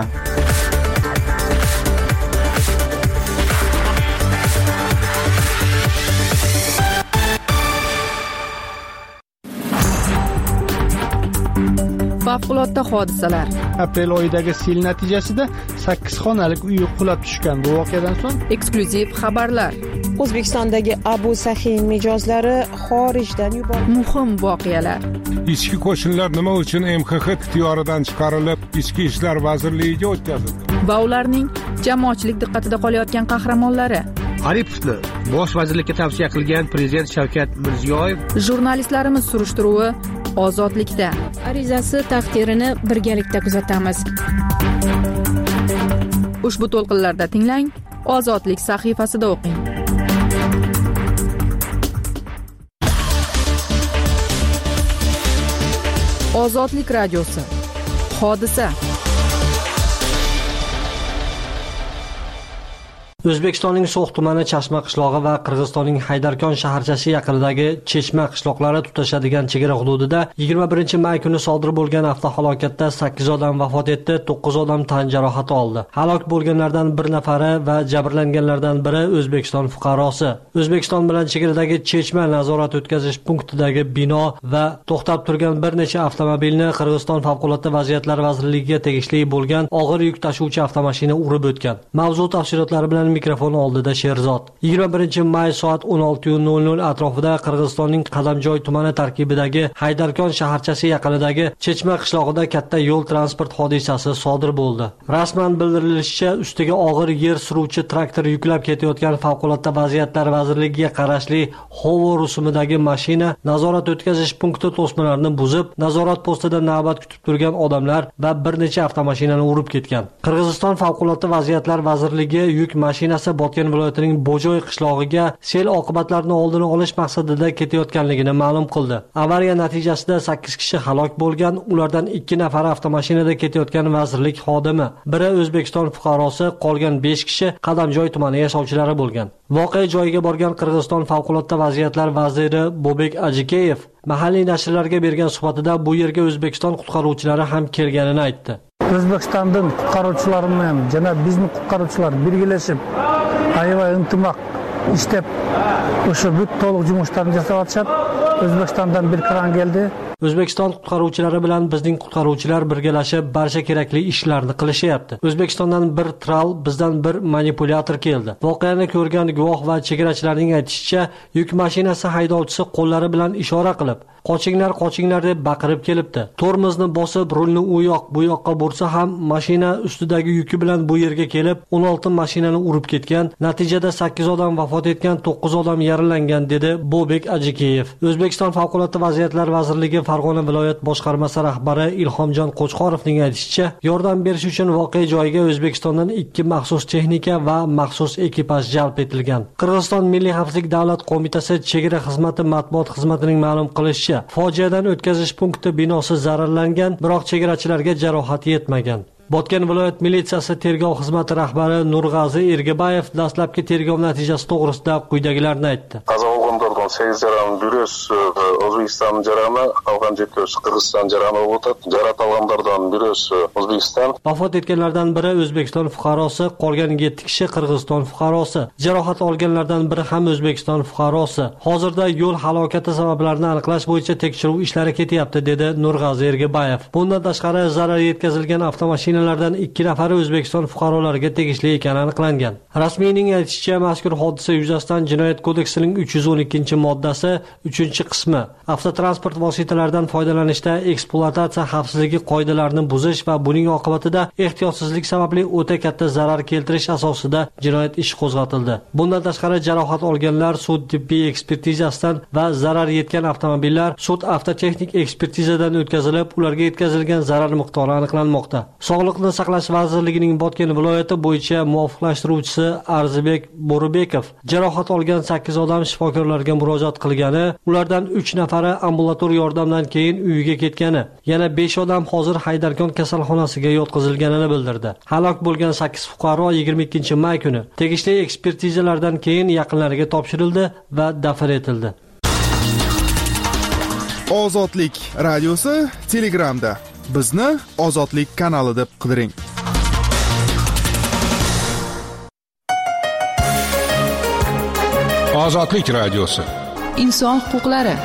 Favqulodda hodisalar. Aprel oyidagi sel natijasida sakkiz xonalik uy qulab tushgan. Bu voqeadan so'ng eksklyuziv xabarlar. O'zbekistondagi Abu Sahin mijozlari xorijdan yuborildi. Muhim voqealar. Ichki qo'shinlar nima uchun M X X ixtiyoridan chiqarilib, Ichki ishlar vazirligiga o'tkazildi? Va ularning jamoatchilik diqqatida qolayotgan qahramonlari. Aripovni bosh vazirlikka tavsiya qilgan prezident Shavkat Mirziyoyev. Jurnalistlarimiz surishtiruvi Ozodlikda. Arizasi taqdirini birgalikda kuzatamiz. Ushbu to'lqinlarda tinglang, Ozodlik sahifasida o'qing. Ozodlik radiosi. Hodisa. O'zbekistonning So'x tumani Chashma qishlog'i va Qirg'izistonning Haydarkon shaharchasi yaqinidagi Cheshma qishloqlari tutashadigan chegara hududida yigirma birinchi may kuni sodir bo'lgan avtohalokatda sakkiz odam vafot etdi, to'qqiz odam tan jarohati oldi. Halok bo'lganlardan bir nafari va jabrlanganlardan biri O'zbekiston fuqarosi. O'zbekiston bilan chegaradagi Cheshma nazorat o'tkazish punktidagi bino va to'xtab turgan bir necha avtomobilni Qirg'iziston favqulodda vaziyatlar vazirligiga tegishli bo'lgan og'ir yuk tashuvchi avtomashina urib o'tgan. Mavzu tafsilotlari bilan mikrofon oldida Sherzod. yigirma birinchi may soat o'n olti nol nol atrofida Qirg'izistonning Qadamjoy tumani tarkibidagi Haydarkon shaharchasi yaqinidagi Chechma qishlog'ida katta yo'l transport hodisasi sodir bo'ldi. Rasman bildirilishicha, ustiga og'ir yer suruvchi traktor yuklab ketayotgan favqulodda vaziyatlar vazirligiga qarashli Hovo rusumidagi mashina nazorat o'tkazish punkti to'smalarini buzib, nazorat postida navbat kutib turgan odamlar va bir necha avtomashinani urib ketgan. Qirg'iziston favqulodda vaziyatlar vazirligi yuk mashinasi Botken viloyatining Bo'joy qishlog'iga sel oqibatlarini oldini olish maqsadida ketayotganligini ma'lum qildi. Avariya natijasida sakkiz kishi halok bo'lgan, ulardan ikki nafari avtomashinada ketayotgan vazirlik xodimi, biri O'zbekiston fuqarosi, qolgan besh kishi Qadamjoy tumani yashovchilari bo'lgan. Voqea joyiga borgan Qirg'iziston favqulodda vaziyatlar vaziri Bobek Ajikeyev mahalliy nashrlarga bergan suhbatida bu yerga O'zbekiston qutqaruvchilari ham kelganini aytdi. O'zbekistondan qutqaruvchilar bilan yana bizning qutqaruvchilar birgalashib, aybay intimoq ishlab, o'sha bütün to'liq жұмыстарын жасап atishadi. O'zbekistondan bir kran keldi. O'zbekiston qutqaruvchilari bilan bizning qutqaruvchilar birgalashib barcha kerakli ishlarni qilishyapti. O'zbekistondan bir tral, bizdan bir manipulyator keldi. Voqeani ko'rgan guvoh va chegarachilarning aytishicha, yuk mashinasi haydovchisi qo'llari bilan ishora qilib, qochinglar, qochinglar deb baqirib kelibdi. Tormozni bosib, rulni u yoq, bu yoqqa bursa ham mashina ustidagi yuki bilan bu yerga kelib, o'n olti mashinani urib ketgan. Natijada sakkiz odam vafot etgan, to'qqiz odam yaralangan, dedi Bobek Ajikeyev. O'zbekiston favqulodda vaziyatlar vazirligi Farg'ona viloyat boshqarmasi rahbari Ilhomjon Qo'chqorovning aytishicha, yordam berish uchun voqea joyiga O'zbekistondan ikki maxsus texnika va maxsus ekipaj jalb etilgan. Qirg'iziston Milliy xavfsizlik davlat qo'mitasi chegara xizmati matbuot xizmatining ma'lum qilishicha, fojiadan o'tkazish punkti binosi zararlangan, biroq chegarachilarga jarohat yetmagan. Botken viloyat militsiyasi tergov xizmati rahbari Nurg'azi Ergabayev dastlabki tergov natijasi to'g'risida quyidagilarni aytdi. Qazo bo'lganlarga сегиз жарым бирөөс O'zbekiston жарымы, qolgan жетөөс Qirg'iziston жарымы o'tadi. Jarohat olganlardan biriz O'zbekiston. Vafot etganlardan biri O'zbekiston fuqarosi, qolgan yetti kishi Qirg'iziston fuqarosi. Jarohat olganlardan biri ham O'zbekiston fuqarosi. Hozirda yo'l halokati sabablarini aniqlash bo'yicha tekshiruv ishlari ketyapti, dedi Nurg'azi Ergabayev. Bundan tashqari zarar yetkazilgan avtomashinalardan ikki nafari O'zbekiston fuqarolariga tegishli ekani aniqlangan. Rasmiyning aytishicha, mazkur hodisa yuzasidan Jinoyat kodeksining uch yuz o'n ikkinchi moddasi uchinchi qismi avtotransport vositalaridan foydalanishda ekspluatatsiya xavfsizligi qoidalarini buzish va buning oqibatida ehtiyotsizlik sababli o'ta katta zarar keltirish asosida jinoyat ishi qo'zg'atildi. Bundan tashqari jarohat olganlar sud tibbiy ekspertizasidan va zarar yetgan avtomobillar sud avtotexnik ekspertizadan o'tkazilib, ularga yetkazilgan zarar miqdori aniqlanmoqda. Sog'liqni saqlash vazirligining Botken viloyati bo'yicha muvofiqlashtiruvchisi Arzibek Bo'ribekov jarohat olgan sakkiz odam shifokorlarga murojaat qilgani, ulardan uch nafari ambulator yordamdan keyin uyiga ketgani, yana besh odam hozir Haydarkon kasalxonasiga yotqizilganini bildirdi. Halok bo'lgan sakkiz fuqaro yigirma ikkinchi may kuni tegishli ekspertizalardan keyin yaqinlariga topshirildi va dafn etildi. Ozodlik radiosi Telegramda. Bizni Ozodlik kanali deb qidiring. Ozodlik radiosi. Inson huquqlari.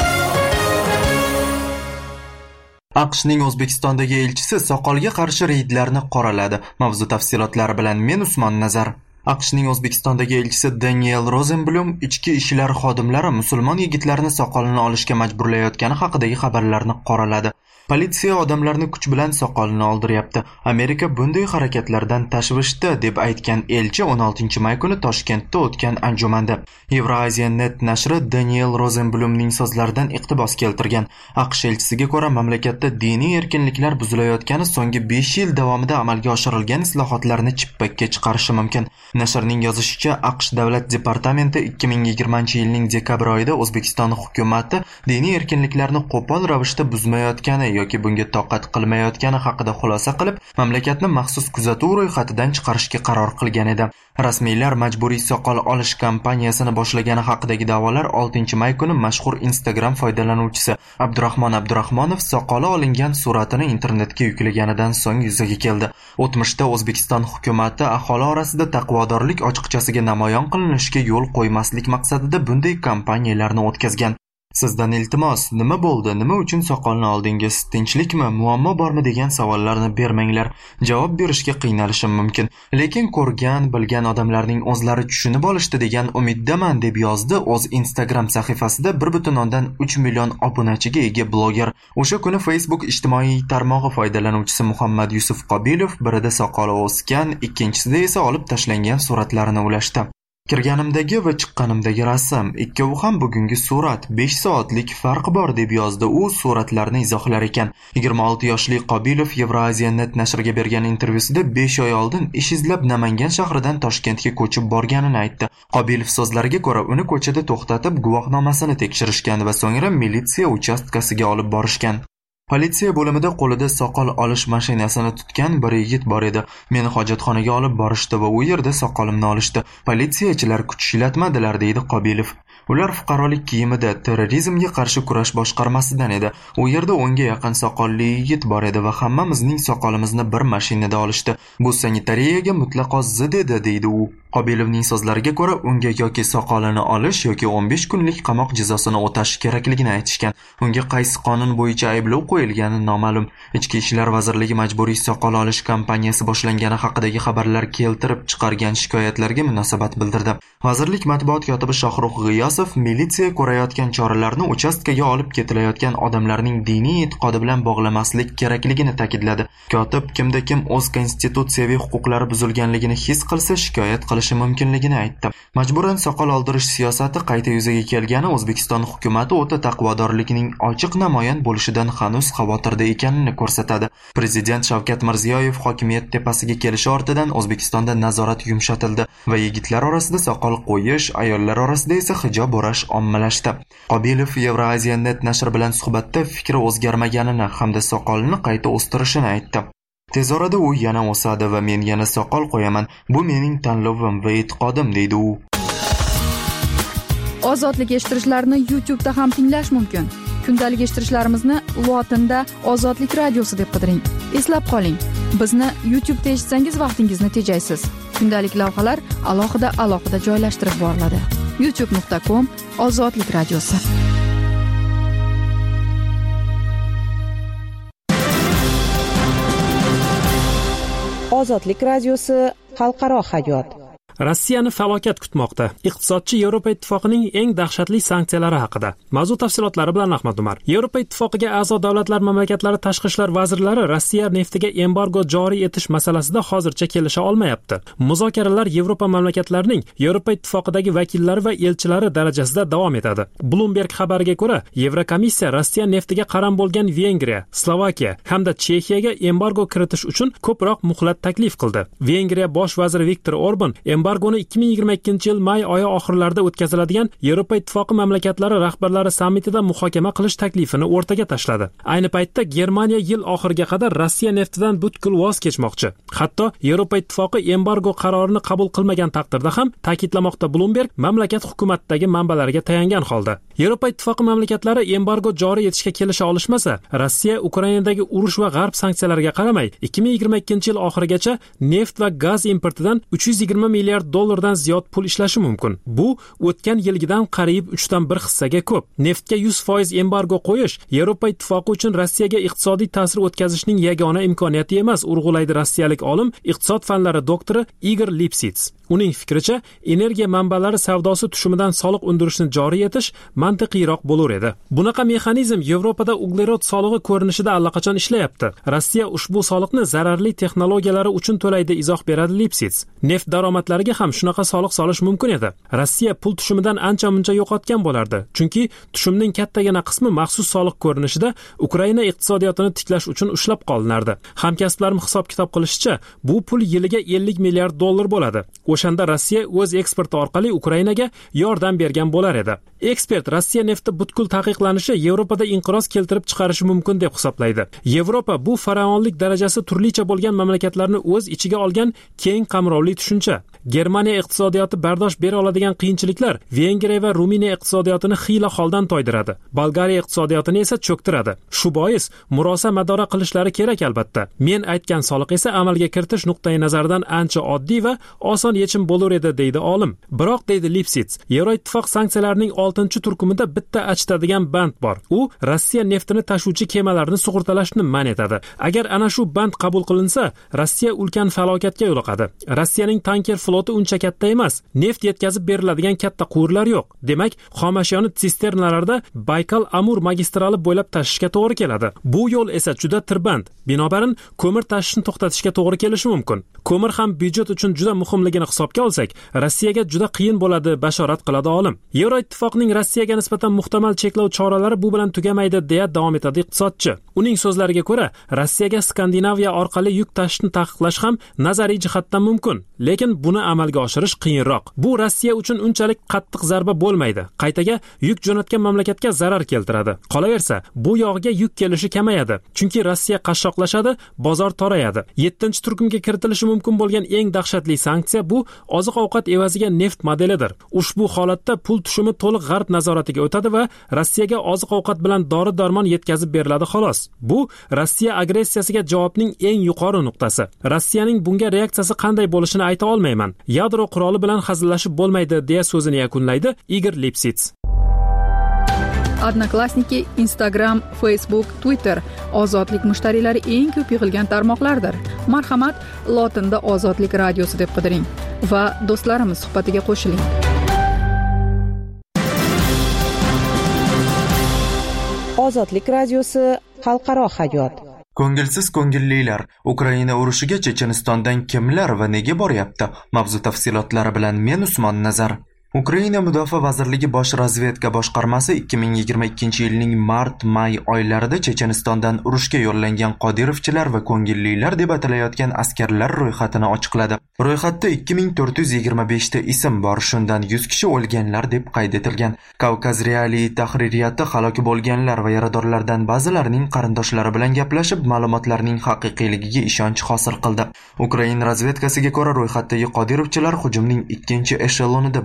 AQShning O'zbekistondagi elchisi soqolga qarshi reydlarni qoraladi. Mavzu tafsilotlari bilan men Usmon Nazar. AQShning O'zbekistondagi elchisi Daniel Rosenblum ichki ishlar xodimlari musulmon yigitlarni soqolini olishga majburlayotgani haqidagi xabarlarni qoraladi. Politsiya odamlarni kuch bilan soqolini oldiryapti. Amerika bunday harakatlardan tashvishda, deb aytgan elchi o'n oltinchi may kuni Toshkentda o'tgan anjumanda. Euraziya.net nashri Daniel Rosenblumning so'zlaridan iqtibos keltirgan. AQSh elchisiga ko'ra, mamlakatda diniy erkinliklar buzilayotgani so'nggi besh yil davomida amalga oshirilgan islohotlarni chippakka chiqarishi mumkin. Nashrning yozishicha, AQSh davlat departamenti ikki ming yigirmanchi yilning dekabr oyida O'zbekiston hukumati diniy erkinliklarni qo'pol ravishda buzmayotgani yoki bunga toqat qilmayotgani haqida xulosa qilib, mamlakatni maxsus kuzatuv ro'yxatidan chiqarishga qaror qilgan edi. Rasmiylar majburiy soqol olish kampaniyasini boshlagani haqidagi da'volar oltinchi may kuni mashhur Instagram foydalanuvchisi Abdurahmon Abdurahmonov soqoli olingan suratini internetga yuklaganidan so'ng yuzaga keldi. O'tmishda O'zbekiston hukumati aholi orasida taqvodorlik ochiqchasiga namoyon qilinishiga yo'l qo'ymaslik maqsadida bunday kampaniyalarni o'tkazgan. Sizdan iltimos, nima bo'ldi? Nima uchun soqolni oldingiz? Tinchlikmi? Muammo bormi degan savollarni bermanglar. Javob berishga qiynalishim mumkin. Lekin ko'rgan, bilgan odamlarning o'zlari tushunib olishdi degan umiddaman, deb yozdi o'z Instagram sahifasida bir butun o'ndan uch million obunachiga ega bloger. O'sha kuni Facebook ijtimoiy tarmog'i foydalanuvchisi Muhammad Yusuf Qobilov birida soqoli o'sgan, ikkinchisida esa olib tashlangan suratlarini ulashdi. Kirganimdagi va chiqqanimdagi rasm, ikkovi ham bugungi surat, besh soatlik farq bor, deb yozdi u suratlarni izohlar ekan. yigirma olti yoshli Qobilov Euraziya.net nashriga bergan intervyusida besh oy oldin ish izlab Namangan shahridan Toshkentga ko'chib borganini aytdi. Qobilov so'zlariga ko'ra, uni ko'chada to'xtatib guvohnomasini tekshirishgan va so'ngra militsiya uchastkasiga olib borishgan. Politsiya bo'limida qo'lida soqol olish mashinasini tutgan bir yigit bor edi. Meni hojatxonaga olib borishdi va u yerda soqolimni olishdi. Politsiyachilar kuch ishlatmadilar, deydi Qobilov. Ular fuqarolik kiyimida terrorizmga qarshi kurash boshqarmasidan edi. U yerda o'nga yaqin soqolli yigit bor edi va hammamizning soqolimizni bir mashinada olishdi. Bu sanitariyaga mutlaqo zid edi, deydi u. Qobilovning so'zlariga ko'ra, unga yoki soqolini olish yoki o'n besh kunlik qamoq jazosini o'tash kerakligini aytishgan. Unga qaysi qonun bo'yicha ayblov qo'yilgani noma'lum. Ichki ishlar vazirligi majburiy soqol olish kampaniyasi boshlangani haqidagi xabarlar keltirib chiqargan shikoyatlarga munosabat bildirdi. Vazirlik matbuot kotibi Shohrux G'iyosov militsiya ko'rayotgan choralarni uchastkaga olib ketilayotgan odamlarning diniy e'tiqodi bilan bog'lamaslik kerakligini ta'kidladi. Kotib kimda kim o'z konstitutsiyaviy huquqlari buzilganligini his qilsa shikoyat qilishi mumkinligini aytdi. Majburan soqol oldirish siyosati qayta yuzaga kelgani O'zbekiston hukumati o'ta taqvodorlikning ochiq namoyon bo'lishidan hanuz xavotirda ekanini ko'rsatadi. Prezident Shavkat Mirziyoyev hokimiyat tepasiga kelishi ortidan O'zbekistonda nazorat yumshatildi va yigitlar orasida soqol qo'yish, ayollar orasida esa hijob o'rash ommalashdi. Qobilov Euraziya.net nashri bilan suhbatda fikri o'zgarmaganini hamda soqolni qayta o'stirishini aytdi. Tez orada u yana o'sadi va men yana soqol qo'yaman. Bu mening tanlovim va e'tiqodim, deydi u. Ozodlik eshittirichlarini YouTube'da ham tinglash mumkin. Kundalik eshittirishlarimizni lotinda Ozodlik radiosi deb qidiring. Eslab qoling, bizni YouTube'da eshitsangiz vaqtingizni tejaysiz. Kundalik lavhalar alohida alohida joylashtirib boriladi. youtube nuqta com Ozodlik radiosi. Ozodlik radiosi xalqaro hayot. Rossiyani falokat kutmoqda. Iqtisodchi Yevropa Ittifoqining eng dahshatli sanksiyalari haqida. Mavzu tafsilotlari bilan Ahmad Umar. Yevropa Ittifoqiga a'zo davlatlar mamlakatlari tashqi ishlar vazirlari Rossiya neftiga embargo joriy etish masalasida hozircha kelisha olmayapti. Muzokaralar Yevropa mamlakatlarining Yevropa Ittifoqidagi vakillari va elchilari darajasida davom etadi. Bloomberg xabariga ko'ra, Yevrokomissiya Rossiya neftiga qaram bo'lgan Vengriya, Slovakiya hamda Chexiyaga embargo kiritish uchun ko'proq muhlat taklif qildi. Vengriya bosh vaziri Viktor Orban embargoni ikki ming yigirma ikkinchi yil may oyi oxirlarida o'tkaziladigan Yevropa Ittifoqi mamlakatlari rahbarlari sammitida muhokama qilish taklifini o'rtaga tashladi. Ayni paytda Germaniya yil oxiriga qadar Rossiya neftidan butkul voz kechmoqchi. Hatto Yevropa Ittifoqi embargo qarorini qabul qilmagan taqdirda ham, ta'kidlamoqda Bloomberg mamlakat hukumatidagi manbalariga tayangan holda. Yevropa Ittifoqi mamlakatlari embargo joriy etishga kelisha olishmasa, Rossiya Ukrainadagi urush va g'arb sanksiyalariga qaramay ikki ming yigirma ikkinchi yil oxirigacha neft va gaz importidan uch yuz yigirma milliard dollardan ziyod pul ishlashi mumkin. Bu o'tgan yilgidan qariyb uchdan bir hissaga ko'p. Neftga yuz foiz embargo qo'yish Yevropa Ittifoqi uchun Rossiyaga iqtisodiy ta'sir o'tkazishning yagona imkoniyati emas, urg'ulaydi rossiyalik olim, iqtisod fanlari doktori Igor Lipsits. Uning fikricha, energiya manbalari savdosi tushumidan soliq undirishni joriy etish mantiqiyroq bo'lar edi. Bunaqa mexanizm Yevropada uglerod solig'i ko'rinishida allaqachon ishlayapti. Rossiya ushbu soliqni zararli texnologiyalari uchun to'laydi, izoh beradi Lipsits. Neft daromadlariga ham shunaqa soliq solish mumkin edi. Rossiya pul tushumidan ancha-muncha yo'qotgan bo'lardi. Chunki tushumning kattagina qismi maxsus soliq ko'rinishida Ukraina iqtisodiyotini tiklash uchun ushlab qolinardi. Hamkasblarim hisob-kitob qilishicha, bu pul yiliga ellik milliard dollar bo'ladi. O'shanda Rossiya o'z eksporti orqali Ukrainaga yordam bergan bo'lar edi. Ekspert Rossiya nefti butkul taqiqlanishi Yevropada inqiroz keltirib chiqarishi mumkin deb hisoblaydi. Yevropa bu faraonlik darajasi turlicha bo'lgan mamlakatlarni o'z ichiga olgan keng qamrovli tushuncha. Germaniya iqtisodiyoti bardosh bera oladigan qiyinchiliklar Vengriya va Ruminiya iqtisodiyotini xiyla holdan toydiradi. Bolgariya iqtisodiyotini esa cho'ktiradi. Shu bois murosa madora qilishlari kerak albatta. Men aytgan soliq esa amalga kiritish nuqtai nazaridan ancha oddiy va oson yechim bo'lar edi, deydi olim. Biroq, deydi Lipsits, Yevroittifoq sanksiyalarining oltinchi turkumida bitta achitadigan band bor. U Rossiya neftini tashuvchi kemalarni sug'urtalashni man etadi. Agar ana shu band qabul qilinsa, Rossiya ulkan falokatga yo'liqadi. Rossiyaning tanker floti uncha katta emas. Neft yetkazib beriladigan katta quvurlar yo'q. Demak, xomashyoni sisternalarda Baykal-Amur magistrali bo'ylab tashishga to'g'ri keladi. Bu yo'l esa juda tirband. Binobarin, ko'mir tashishni to'xtatishga to'g'ri kelishi mumkin. Ko'mir ham byudjet uchun juda muhimligini hisobga olsak, Rossiyaga juda qiyin bo'ladi, bashorat qiladi olim. Yevroittifoqning Rossiyaga nisbatan muhtamal cheklov choralari bu bilan tugamaydi, deya davom etadi iqtisodchi. Uning so'zlariga ko'ra, Rossiyaga Skandinaviya orqali yuk tashishni taqiqlash ham nazariy jihatdan mumkin, lekin buni amalga oshirish qiyinroq. Bu Rossiya uchun unchalik qattiq zarba bo'lmaydi. Qaytaga yuk jo'natgan mamlakatga zarar keltiradi. Qolaversa, bu yog'iga yuk kelishi kamayadi. Chunki Rossiya qashshoqlashadi, bozor torayadi. yettinchi turkumga kiritilishi mumkin bo'lgan eng dahshatli sanksiya bu oziq-ovqat evaziga neft modelidir. Ushbu holatda pul tushumi to'liq g'arb nazoratiga o'tadi va Rossiyaga oziq-ovqat bilan dori-darmon yetkazib beriladi xolos. Bu Rossiya agressiyasiga javobning eng yuqori nuqtasi. Rossiyaning bunga reaksiyasi qanday bo'lishini ayta olmayman. Yadro quroli bilan hazillashib bo'lmaydi, deya so'zini yakunlaydi Igor Lipsits. Odnoklassniki, Instagram, Facebook, Twitter ozodlik mushtariylari eng ko'p yig'ilgan tarmoqlardir. Marhamat, lotinda Ozodlik radiosi deb qidiring va do'stlarimiz suhbatiga qo'shiling. Ozodlik radiosi xalqaro hayot. Ko'ngilsiz ko'ngillilar, Ukraina urushiga Chechenistondan kimlar va nega boryapti? Mavzu tafsilotlari bilan men Usmon Nazar. Ukraina Mudofaa vazirligi bosh razvedka boshqarmasi ikki ming yigirma ikkinchi yilning mart-may oylarida Chechenistondan urushga yo'llangan Qodirovchilar va ko'ngillilar deb atalayotgan askarlar ro'yxatini ochiqladi. Ro'yxatda ikki ming to'rt yuz yigirma besh ta ism bor, shundan yuz kishi o'lganlar deb qayd etilgan. Kavkaz Reali tahririyati halok bo'lganlar va yaradorlardan ba'zilarining qarindoshlari bilan gaplashib, ma'lumotlarning haqiqiyligiga ishonch hosil qildi. Ukraina razvedkasiga ko'ra, ro'yxatdagi Qodirovchilar hujumning ikkinchi eshelonida bo'lgan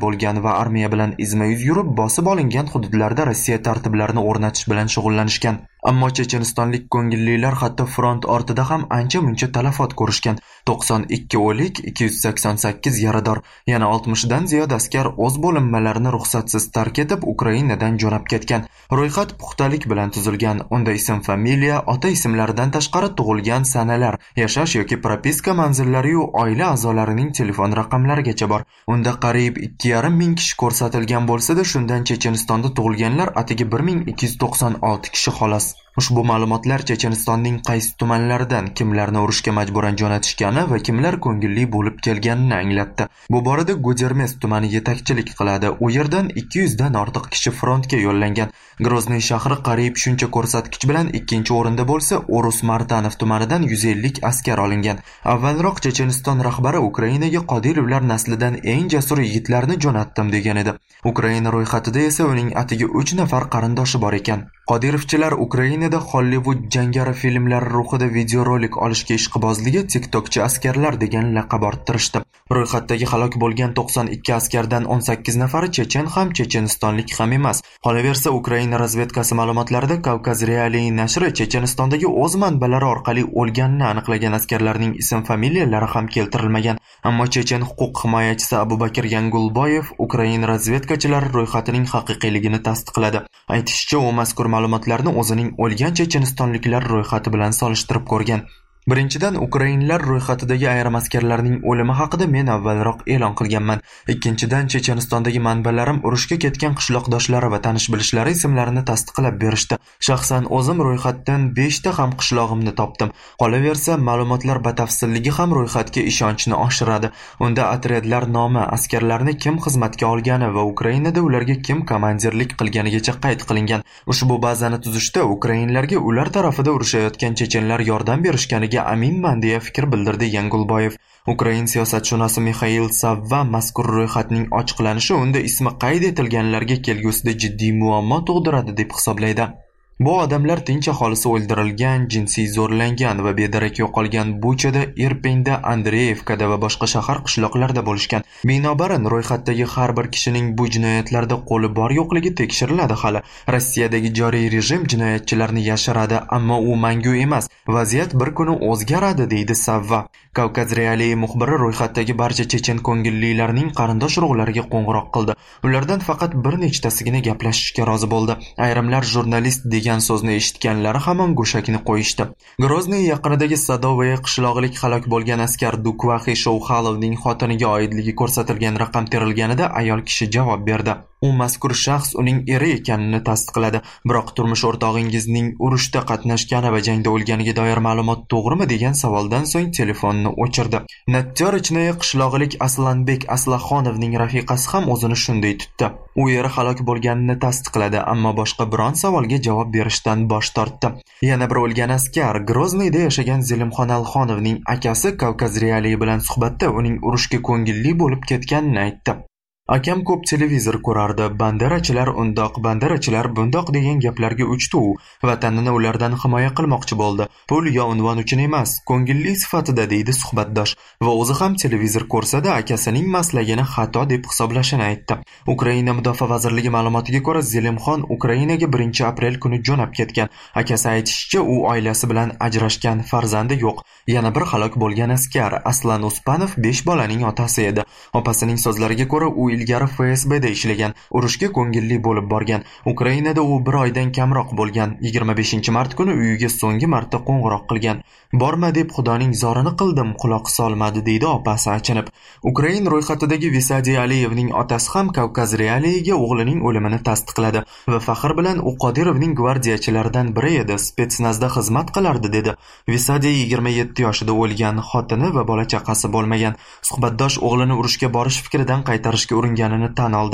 va armiya bilan izma-yuz yurib, bosib olingan hududlarda Rossiya tartiblarini o'rnatish bilan shug'ullanishgan. Ammo chechenistonlik ko'ngillilar hatto front ortida ham ancha-muncha talafot ko'rishgan. to'qson ikki o'lik, ikki yuz sakson sakkiz yarador, yana oltmishdan ziyod askar o'z bo'linmalarini ruxsatsiz tark etib Ukrainadan jo'nab ketgan. Ro'yxat puxtalik bilan tuzilgan. Unda ism, familiya, ota ismlaridan tashqari tug'ilgan sanalar, yashash yoki propiska manzillari va oila a'zolarining telefon raqamlarigacha bor. Unda qariyb ikki yarim ming kishi ko'rsatilgan bo'lsa-da, shundan Chechenistonda tug'ilganlar atigi bir ming ikki yuz to'qson olti kishi xolos. Ushbu ma'lumotlar Chechenistonning qaysi tumanlaridan kimlarni urushga majburan jo'natishgani va kimlar ko'ngilli bo'lib kelganini anglatdi. Bu borada Gudermes tumani yetakchilik qiladi. U yerdan ikki yuz dan ortiq kishi frontga yo'llangan. Grozny shahri qariyb shuncha ko'rsatkich bilan ikkinchi o'rinda bo'lsa, Urus Martanov tumanidan yuz ellik askar olingan. Avvalroq Checheniston rahbari Ukrainaga Qodirovlar naslidan eng jasur yigitlarni jo'natdim degan edi. Ukraina ro'yxatida esa uning atigi uch nafar qarindoshi bor ekan. Qodirovchilar Ukrainada Hollywood jangari filmlari ruhida videorolik olishga ishqibozligi TikTokchi askarlar degan laqab orttirishdi. Ro'yxatdagi halok bo'lgan to'qson ikki askardan o'n sakkiz nafari chechen ham chechenistonlik ham emas. Qolaversa, Ukraina razvedkasi ma'lumotlarida Kavkaz Realiy nashri Chechenistondagi o'z manbalari orqali o'lganini aniqlagan askarlarning ism-familiyalari ham keltirilmagan. Ammo chechen huquq himoyachisi Abubakir Yangulboyev Ukraina razvedkachilari ro'yxatining haqiqiyligini tasdiqladi. Aytishicha, u mazkur ma'lumotlarni o'zining o'lgan chechenistonliklar ro'yxati bilan solishtirib ko'rgan. Birinchidan, ukrainlar ro'yxatidagi ayrim askarlarning o'limi haqida men avvalroq e'lon qilganman. Ikkinchidan, Chechenistondagi manbalarim urushga ketgan qishloqdoshlari va tanish-bilishlari ismlarini tasdiqlab berishdi. Shaxsan o'zim ro'yxatdan besh ta ham qishlog'imni topdim. Qolaversa, ma'lumotlar batafsilligi ham ro'yxatga ishonchni oshiradi. Unda otryadlar nomi, askarlarni kim xizmatga olgani va Ukrainada ularga kim komandirlik qilganigacha qayd qilingan. Ushbu bazani tuzishda ukrainlarga ular tarafida urushayotgan chechenlar yordam berishganiga aminman deya fikr bildirdi Yangulboyev. Ukrain siyosatshunosi Mikhail Savva mazkur ro'yxatning ochiqlanishi unda ismi qayd etilganlarga kelgusida jiddiy muammo tug'diradi deb hisoblaydi. Bu odamlar tinch aholisi o'ldirilgan, jinsiy zo'rlangan va bedarak yo'qolgan Buchada, Irpinda, Andreyevkada va boshqa shahar qishloqlarda bo'lishgan. Binobarin, ro'yxatdagi har bir kishining bu jinoyatlarda qo'li bor yo'qligi tekshiriladi hali. Rossiyadagi joriy rejim jinoyatchilarni yashiradi, ammo u mangu emas. Vaziyat bir kuni o'zgaradi, deydi Savva. Kavkaz Realiy muxbiri ro'yxatdagi barcha chechen ko'ngillilarning qarindosh urug'lariga qo'ng'iroq qildi. Ulardan faqat bir nechtasigina gaplashishga rozi bo'ldi. Ayrimlar jurnalist degan so'zni eshitganlari hamon go'shakni qo'yishdi. Grozny yaqinidagi Sadovaya qishlog'ilik halok bo'lgan askar Dukvaxi Shouxalovning xotiniga oidligi ko'rsatilgan raqam terilganida ayol kishi javob berdi. U mazkur shaxs uning eri ekanini tasdiqladi. Biroq turmush o'rtog'ingizning urushda qatnashgani va jangda o'lganiga doir ma'lumot to'g'rimi degan savoldan so'ng telefonni o'chirdi. Natyorichnaya qishlog'ilik Aslanbek Aslaxonovning rafiqasi ham o'zini shunday tutdi. U eri halok bo'lganini tasdiqladi, ammo boshqa biron savolga javob berishdan bosh tortdi. Yana bir o'lgan askar Groznyda yashagan Zelimxon Alxonovning akasi Kavkaz Realiy bilan suhbatda uning urushga ko'ngilli bo'lib ketganini aytdi. Akam ko'p televizor ko'rardi. Banderachilar undoq, banderachilar bundoq degan gaplarga uchdi u. Vatanini ulardan himoya qilmoqchi bo'ldi. Pul yo unvon uchun emas, ko'ngilli sifatida, deydi suhbatdosh. Va o'zi ham televizor ko'rsada akasining maslagini xato deb hisoblashini aytdi. Ukraina mudofaa vazirligi ma'lumotiga ko'ra, Zelimxon Ukrainaga birinchi aprel kuni jo'nab ketgan. Akasi aytishicha, u oilasi bilan ajrashgan, farzandi yo'q. Yana bir halok bo'lgan askar Aslan Uspanov besh bolaning otasi edi. Opasining so'zlariga ko'ra, u ilgari F S B'da ishlagan, urushga ko'ngilli bo'lib borgan. Ukrainada u bir oydan kamroq bo'lgan. yigirma beshinchi mart kuni uyiga so'nggi marta qo'ng'iroq qilgan. Borma deb Xudoning zorini qildim, quloq solmadi, deydi opasi achinib. Ukrain ro'yxatidagi Visadiy Aliyevning otasi ham Kavkaz Realiyiga o'g'lining o'limini tasdiqladi va faxr bilan u Qodirovning gvardiyachilaridan biri edi, spetsnazda xizmat qilardi, dedi. Visadiy yigirma yetti yoshida o'lgan, xotini va bola chaqasi bo'lmagan. Suhbatdosh o'g'lini urushga borish fikridan qaytarishga uringanini tan oldi.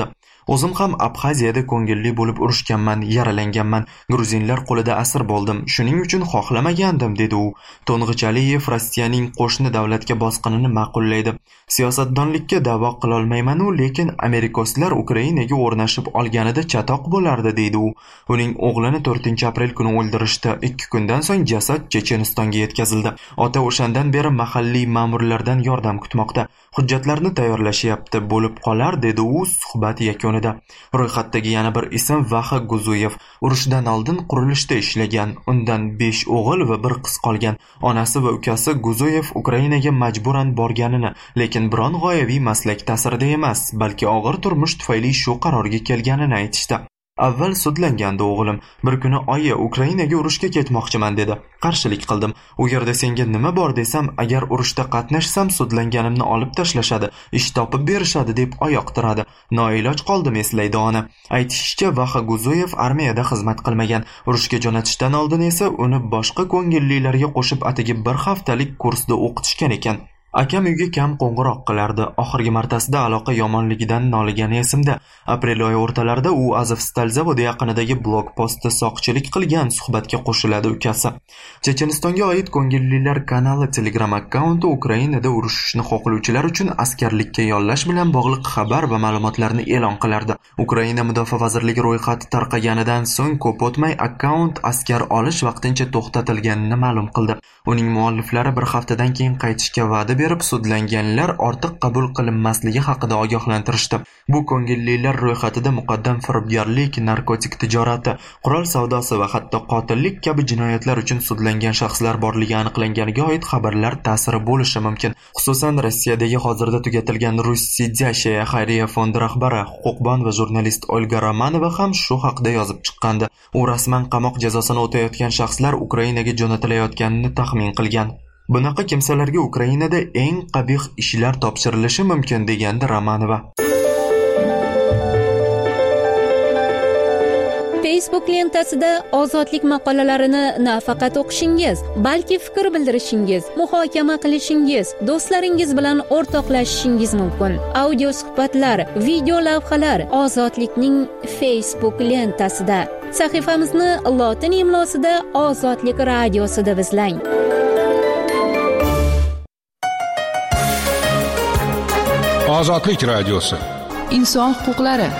O'zim ham Abxaziyada ko'ngilli bo'lib urushganman, yaralanganman. Gruzinlar qo'lida asir bo'ldim. Shuning uchun xohlamagandim, dedi u. To'ng'ich Rossiyaning qo'shni davlatga bosqinini ma'qullaydi. Siyosatdonlikka da'vo qila olmayman-u, lekin Amerikoslar Ukrainaga o'rnashib olganida chatoq bo'lardi, deydi u. Uning o'g'lini to'rtinchi aprel kuni o'ldirishdi. ikki kundan so'ng jasad Chechenistonga yetkazildi. Ota o'shandan beri mahalliy ma'murlardan yordam kutmoqda. Hujjatlarni tayyorlashyapti, bo'lib qolar, dedi u suhbat yakunida. Ro'yxatdagi yana bir ism Vaxa Guzuyev. Urushdan oldin qurilishda ishlagan. Undan besh o'g'il va bir qiz qolgan. Onasi va ukasi Guzuyev Ukrainaga majburan borganini, lekin biron g'oyaviy maslak ta'sirida emas, balki og'ir turmush tufayli shu qarorga kelganini aytishdi. Avval sudlangandi o'g'lim. Bir kuni oyi Ukrainaga urushga ketmoqchiman dedi. Qarshilik qildim. U yerda senga nima bor desam, agar urushda qatnashsam sudlanganimni olib tashlashadi, ish topib berishadi deb oyoq tiradi. Noiloj qoldim, eslaydi ona. Aytishicha, Vaxa Guzuyev armiyada xizmat qilmagan. Urushga jo'natishdan oldin esa uni boshqa ko'ngillilarga qo'shib atigi bir haftalik kursda o'qitishgan ekan. Akam uyga kam qo'ng'iroq qilardi. Oxirgi martasida aloqa yomonligidan noligani esimda. Aprel oyi o'rtalarida u Azovstal zavodi yaqinidagi blokpostda soqchilik qilgan, suhbatga qo'shiladi ukasi. Chechenistonga oid ko'ngillilar kanali Telegram akkaunti Ukrainada urushishni xohlovchilar uchun askarlikka yollash bilan bog'liq xabar va ma'lumotlarni e'lon qilardi. Ukraina mudofaa vazirligi ro'yxati tarqaganidan so'ng ko'p o'tmay akkaunt askar olish vaqtincha to'xtatilganini ma'lum qildi. Uning mualliflari bir haftadan keyin qaytishga va'da berib, sudlanganlar ortiq qabul qilinmasligi haqida ogohlantirishdi. Bu ko'ngillilar ro'yxatida muqaddam firibgarlik, narkotik tijorati, qurol savdosi va hatto qotillik kabi jinoyatlar uchun sudlangan shaxslar borligi aniqlanganiga oid xabarlar ta'siri bo'lishi mumkin. Xususan, Rossiyadagi hozirda tugatilgan Russiya xayriya fondi rahbari, huquqbon va jurnalist Olga Romanova ham shu haqida yozib chiqqandi. U rasman qamoq jazosini o'tayotgan shaxslar Ukrainaga jo'natilayotganini taxmin qilgan. Bunaqa kimsalarga Ukrainada eng qabih ishlar topshirilishi mumkin, degandi Romanova. Facebook lentasida ozodlik maqolalarini nafaqat o'qishingiz, balki fikr bildirishingiz, muhokama qilishingiz, do'stlaringiz bilan o'rtoqlashishingiz mumkin. Audio suhbatlar, video lavhalar Ozodlikning Facebook lentasida. Sahifamizni lotin imlosida Ozodlik radiosida izlang. Ozodlik radiosi. Inson huquqlari.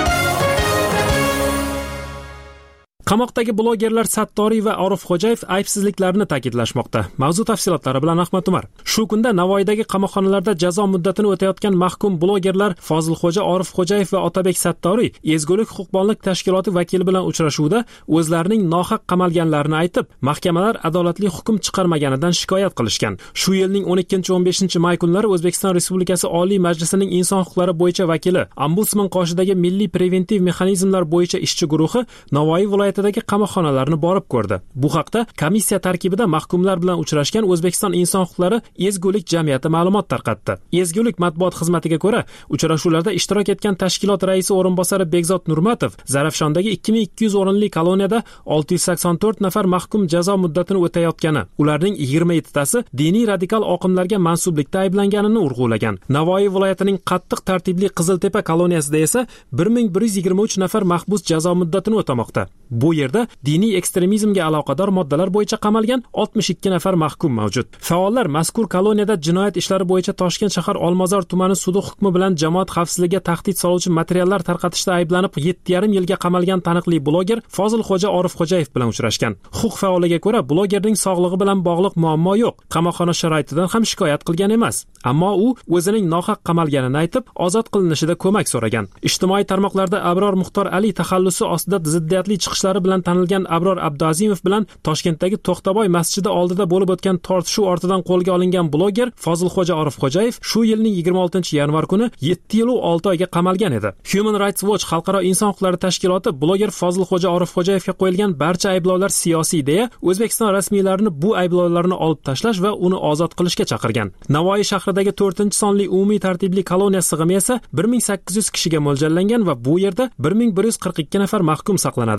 Qamoqdagi blogerlar Sattoriy va Orifxo'jayev aybsizliklarini ta'kidlashmoqda. Mavzu tafsilotlari bilan Ahmad Umar. Shu kunda Navoiydagi qamoqxonalarda jazo muddatini o'tayotgan mahkum blogerlar Fozilxo'ja Orifxo'jayev va Otabek Sattoriy ezgulik huquqbonlik tashkiloti vakili bilan uchrashuvda o'zlarining nohaq qamalganlarini aytib, mahkamalar adolatli hukm chiqarmaganidan shikoyat qilishgan. Shu yilning o'n ikkinchi o'n beshinchi may kunlari O'zbekiston Respublikasi Oliy Majlisining inson huquqlari bo'yicha vakili, Ombudsman qoshidagi Milliy preventiv mexanizmlar bo'yicha ishchi guruhi Navoiy viloyati qamoqxonalarni borib ko'rdi. Bu haqda komissiya tarkibida mahkumlar bilan uchrashgan O'zbekiston inson huquqlari ezgulik jamiyati ma'lumot tarqatdi. Ezgulik matbuot xizmatiga ko'ra, uchrashuvlarda ishtirok etgan tashkilot raisi o'rinbosari Bekzod Nurmatov Zarafshondagi ikki ming ikki yuz o'rinli koloniyada olti yuz sakson to'rt nafar mahkum jazo muddatini o'tayotgani, ularning yigirma yettitasi diniy radikal oqimlarga mansublikda ayblanganini urg'ulagan. Navoiy viloyatining qattiq tartibli Qiziltepa koloniyasida esa bir ming bir yuz yigirma uch nafar mahbus jazo muddatini o'tamoqda. Bu yerda diniy ekstremizmga aloqador moddalar bo'yicha qamalgan oltmish ikki nafar mahkum mavjud. Faollar mazkur koloniyada jinoyat ishlari bo'yicha Toshkent shahar Olmazor tumani sudi hukmi bilan jamoat xavfsizligiga tahdid soluvchi materiallar tarqatishda ayblanib yetti yarim yilga qamalgan taniqli bloger Fozilxo'ja Orifxo'jayev bilan uchrashgan. Huquq faoliga ko'ra, blogerning sog'lig'i bilan bog'liq muammo yo'q. Qamoqxona sharoitidan ham shikoyat qilgan emas. Ammo u o'zining nohaq qamalganini aytib, ozod qilinishida ko'mak so'ragan. Ijtimoiy tarmoqlarda Abror Muxtor Ali taxallusi ostida ziddiyatli chiqishlari bilan tanilgan Abror Abduazimov bilan Toshkentdagi To'xtaboy masjidi oldida bo'lib o'tgan tortishuv ortidan qo'lga olingan bloger Fozilxo'ja Orifxo'jayev shu yilning yigirma oltinchi yanvar kuni yetti yil va olti oyga qamalgan edi. Human Rights Watch xalqaro inson huquqlari tashkiloti bloger Fozilxo'ja Orifxo'jayevga qo'yilgan barcha ayblovlar siyosiy deya O'zbekiston rasmiylarini bu ayblovlarni olib tashlash va uni ozod qilishga chaqirgan. Navoiy shahridagi to'rtinchi sonli umumiy tartibli koloniya sig'imi esa bir ming sakkiz yuz kishiga mo'ljallangan va bu yerda bir ming bir yuz qirq ikki nafar mahkum saqlanadi. Ular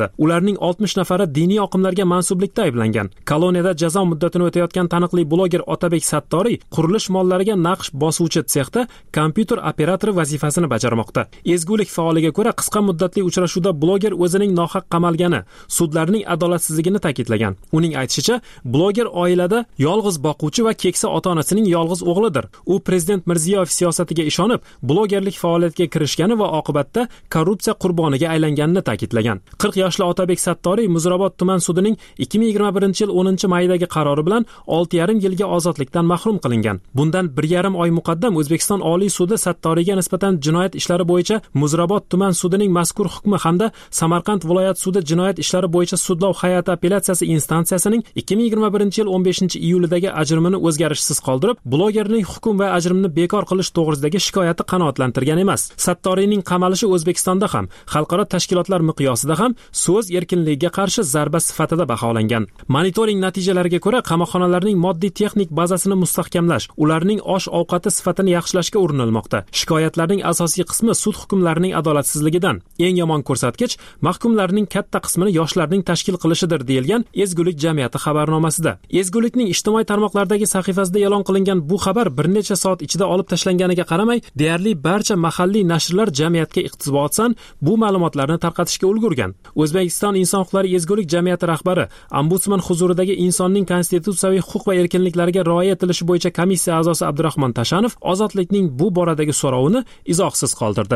ularning oltmish nafari diniy oqimlarga mansublikda ayblangan. Koloniyada jazo muddatini o'tayotgan taniqli bloger Otabek Sattoriy qurilish mollariga naqsh bosuvchi sexda kompyuter operatori vazifasini bajarmoqda. Ezgulik faoliga ko'ra, qisqa muddatli uchrashuvda bloger o'zining nohaq qamalgani, sudlarning adolatsizligini ta'kidlagan. Uning aytishicha, bloger oilada yolg'iz boquvchi va keksa ota-onasining yolg'iz o'g'lidir. U prezident Mirziyoyev siyosatiga ishonib, blogerlik faoliyatiga kirishgani va oqibatda korrupsiya qurboniga aylanganini ta'kidlagan. qirq yoshli Otabek Sattoriy Muzrabot tuman sudining ikki ming yigirma birinchi yil o'ninchi maydagi qarori bilan olti yarim yilga ozodlikdan mahrum qilingan. Bundan bir yarim oy muqaddam O'zbekiston Oliy sudi Sattoriyga nisbatan jinoyat ishlari bo'yicha Muzrabot tuman sudining mazkur hukmi hamda Samarqand viloyat sudi jinoyat ishlari bo'yicha sudlov hay'ati apellyatsiyasi instansiyasining ikki ming yigirma birinchi yil o'n beshinchi iyulidagi ajrimini o'zgarishsiz qoldirib, blogerning hukm va ajrimni bekor qilish to'g'risidagi shikoyati qanoatlantirgan emas. Sattoriyning qamalishi O'zbekistonda ham, xalqaro tashkilotlar miqyosida ham so'z erkinligiga qarshi zarba sifatida baholangan. Monitoring natijalariga ko'ra, qamoqxonalarning moddiy texnik bazasini mustahkamlash, ularning osh-ovqati sifatini yaxshilashga urinilmoqda. Shikoyatlarning asosiy qismi sud hukmlarining adolatsizligidan. Eng yomon ko'rsatkich mahkumlarning katta qismini yoshlarning tashkil qilishidir, deyilgan Ezgulik jamiyati xabarnomasida. Ezgulikning ijtimoiy tarmoqlardagi sahifasida e'lon qilingan bu xabar bir necha soat ichida olib tashlanganiga qaramay, deyarli barcha mahalliy nashrlar jamiyatga iqtibosdan bu ma'lumotlarni tarqatishga ulgurgan. O'zbekiston Inson huquqlari ezgulik jamiyati rahbari, ombudsman huzuridagi insonning konstitutsiyaviy huquq va erkinliklariga rioya etilishi bo'yicha komissiya a'zosi Abdurahmon Tashanov ozodlikning bu boradagi so'rovini izohsiz qoldirdi.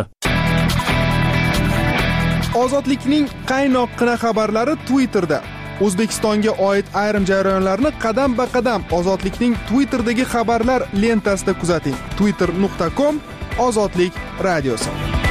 Ozodlikning qaynoqqina xabarlari Twitterda. O'zbekistonga oid ayrim jarayonlarni qadam-ba-qadam Ozodlikning Twitterdagi xabarlar lentasida kuzating. twitter nuqta com Ozodlik radiosi.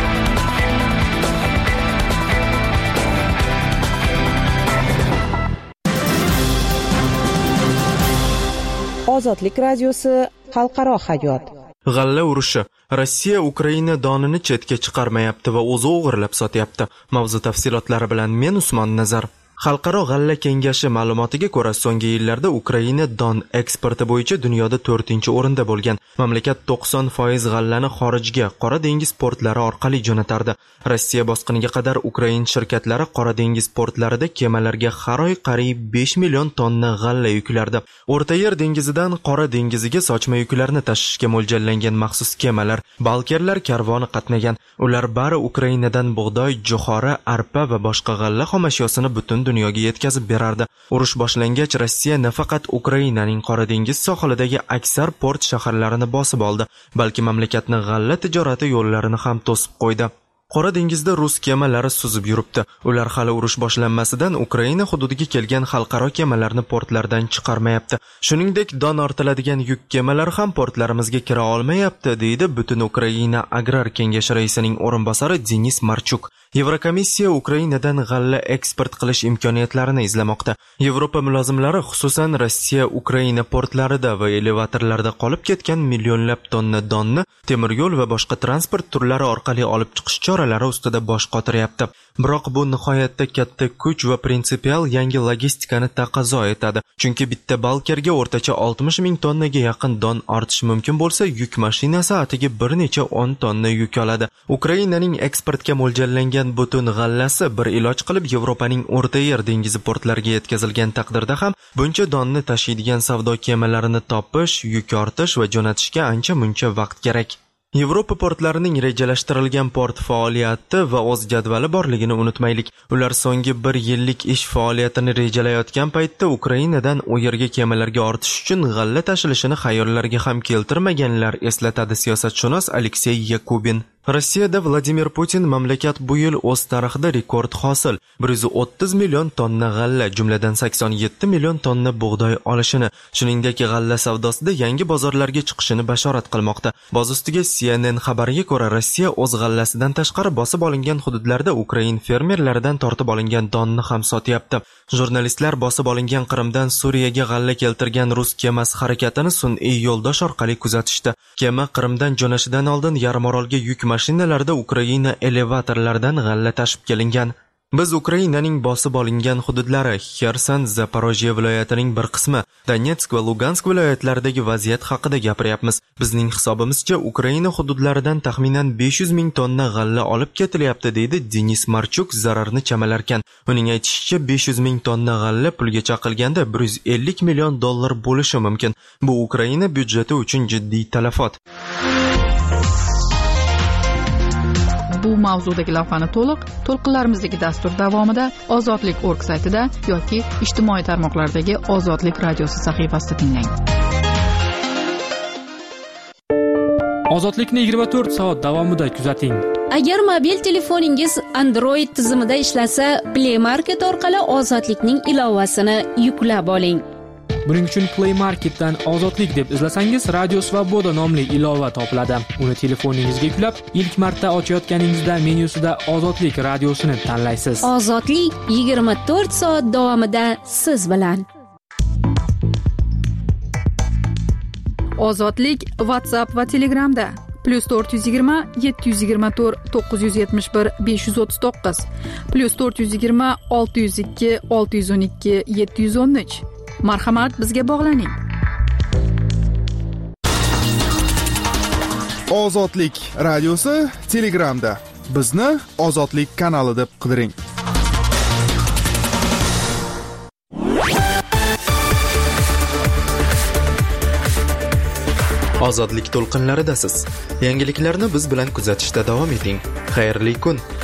Ozodlik radiosi xalqaro hayot. G'alla urushi. Rossiya Ukraina donini chetga chiqarmayapti va o'zi o'g'irlab sotyapti. Mavzu tafsilotlari bilan men Usmon Nazar. Xalqaro g'alla kengashi ma'lumotiga ko'ra, so'nggi yillarda Ukraina don eksporti bo'yicha dunyoda to'rtinchi o'rinda bo'lgan. Mamlakat to'qson foiz g'allani xorijga, Qora dengiz portlari orqali jo'natardi. Rossiya bosqiniga qadar Ukrain shirkatlari Qora dengiz portlarida kemalarga har oy qariyb besh million tonna g'alla yuklardi. O'rta Yer dengizidan Qora dengiziga sochma yuklarni tashishga mo'ljallangan maxsus kemalar, balkerlar karvoni qatnagan. Ular bari Ukrainadan bug'doy, jo'xori, arpa va boshqa g'alla xomashyosini butun dunyoga yetkazib berardi. Urush boshlangach, Rossiya nafaqat Ukrainaning Qora dengiz sohilidagi aksar port shaharlarini bosib oldi, balki mamlakatning g'alla tijorati yo'llarini ham to'sib qo'ydi. Qora dengizda rus kemalari suzib yuribdi. Ular hali urush boshlanmasidan Ukraina hududiga kelgan xalqaro kemalarni portlardan chiqarmayapti. Shuningdek, don ortiladigan yuk kemalari ham portlarimizga kira olmayapti, deydi Butun Ukraina Agrar kengashi raisining o'rinbosari Denis Marchuk. Yevrokomissiya Ukrainadan g'alla eksport qilish imkoniyatlarini izlamoqda. Yevropa mulozimlari xususan Rossiya Ukraina portlarida va elevatorlarda qolib ketgan millionlab tonna donni temir yo'l va boshqa transport turlari orqali olib chiqish choralari ustida bosh qotiryapti. Biroq bu nihoyatda katta kuch va prinsipial yangi logistikani taqozo etadi. Chunki bitta balkerga o'rtacha oltmish ming tonnaga yaqin don ortish mumkin bo'lsa, yuk mashinasi atiga bir necha o'n tonna yuk oladi. Ukrainaning eksportga mo'ljallangan butun g'allasi bir iloj qilib Yevropaning O'rta Yer dengizi portlariga yetkazilgan taqdirda ham buncha donni tashiydigan savdo kemalarini topish, yuk ortish va jo'natishga ancha muncha vaqt kerak. Yevropa portlarining rejalashtirilgan port faoliyati va o'z jadvali borligini unutmaylik. Ular so'nggi bir yillik ish faoliyatini rejalayotgan paytda Ukrainadan u yerga kemalarga ortish uchun g'alla tashilishini xayollariga ham keltirmaganlar, eslatadi siyosatshunos Aleksey Yakubin. Rossiyada Vladimir Putin mamlakat bu yil o'z tarixida rekord hosil bir yuz o'ttiz million tonna g'alla, jumladan sakson yetti million tonna bug'doy olishini, shuningdek g'alla savdosida yangi bozorlarga chiqishini bashorat qilmoqda. Boz ustiga C N N xabariga ko'ra, Rossiya o'z g'allasidan tashqari bosib olingan hududlarda Ukrain fermerlaridan tortib olingan donni ham sotyapti. Jurnalistlar bosib olingan Qrimdan Suriyaga g'alla keltirgan rus kemasi harakatini sun'iy yo'ldosh orqali kuzatishdi. Kema Qrimdan jo'nashidan oldin yarimorolga yuk mashinalarda Ukraina elevatorlaridan g'alla tashib kelingan. Biz Ukrainaning bosib olingan hududlari, Xerson, Zaporojye viloyatining bir qismi, Donetsk va Lugansk viloyatlaridagi vaziyat haqida gapiryapmiz. Bizning hisobimizcha Ukraina hududlaridan taxminan besh yuz ming tonna g'alla olib ketilyapti, deydi Denis Marchuk zararni chamalarkan. Uning aytishicha, besh yuz ming tonna g'alla pulga chaqilganda bir yuz ellik million dollar bo'lishi mumkin. Bu Ukraina byudjeti uchun jiddiy talafot. Bu mavzudagi lavhani to'liq to'lqinlarimizdagi dastur davomida ozodlik nokta org saytida yoki ijtimoiy tarmoqlardagi Ozodlik radiosi sahifasida tinglang. Ozodlikni yigirma to'rt soat davomida kuzating. Agar mobil telefoningiz Android tizimida ishlasa, Play Market orqali Ozodlikning ilovasini yuklab oling. Buning uchun Play Marketdan Ozodlik deb izlasangiz, Radio Svoboda nomli ilova topiladi. Uni telefoningizga yuklab, ilk marta ochayotganingizda menyusida Ozodlik radiosini tanlaysiz. Ozodlik yigirma to'rt soat davomida siz bilan. Ozodlik WhatsApp va Telegramda plus to'rt yuz yigirma yetti yuz yigirma to'rt to'qqiz yuz yetmish bir besh yuz o'ttiz to'qqiz plus to'rt yuz yigirma olti yuz ikki olti yuz o'n ikki yetti yuz o'n uch. Marhamat, bizga bog'laning. Ozodlik radiosi Telegramda. Bizni Ozodlik kanali deb qidiring. Ozodlik to'lqinlaridasiz. Yangiliklarni biz bilan kuzatishda davom eting. Xayrli kun.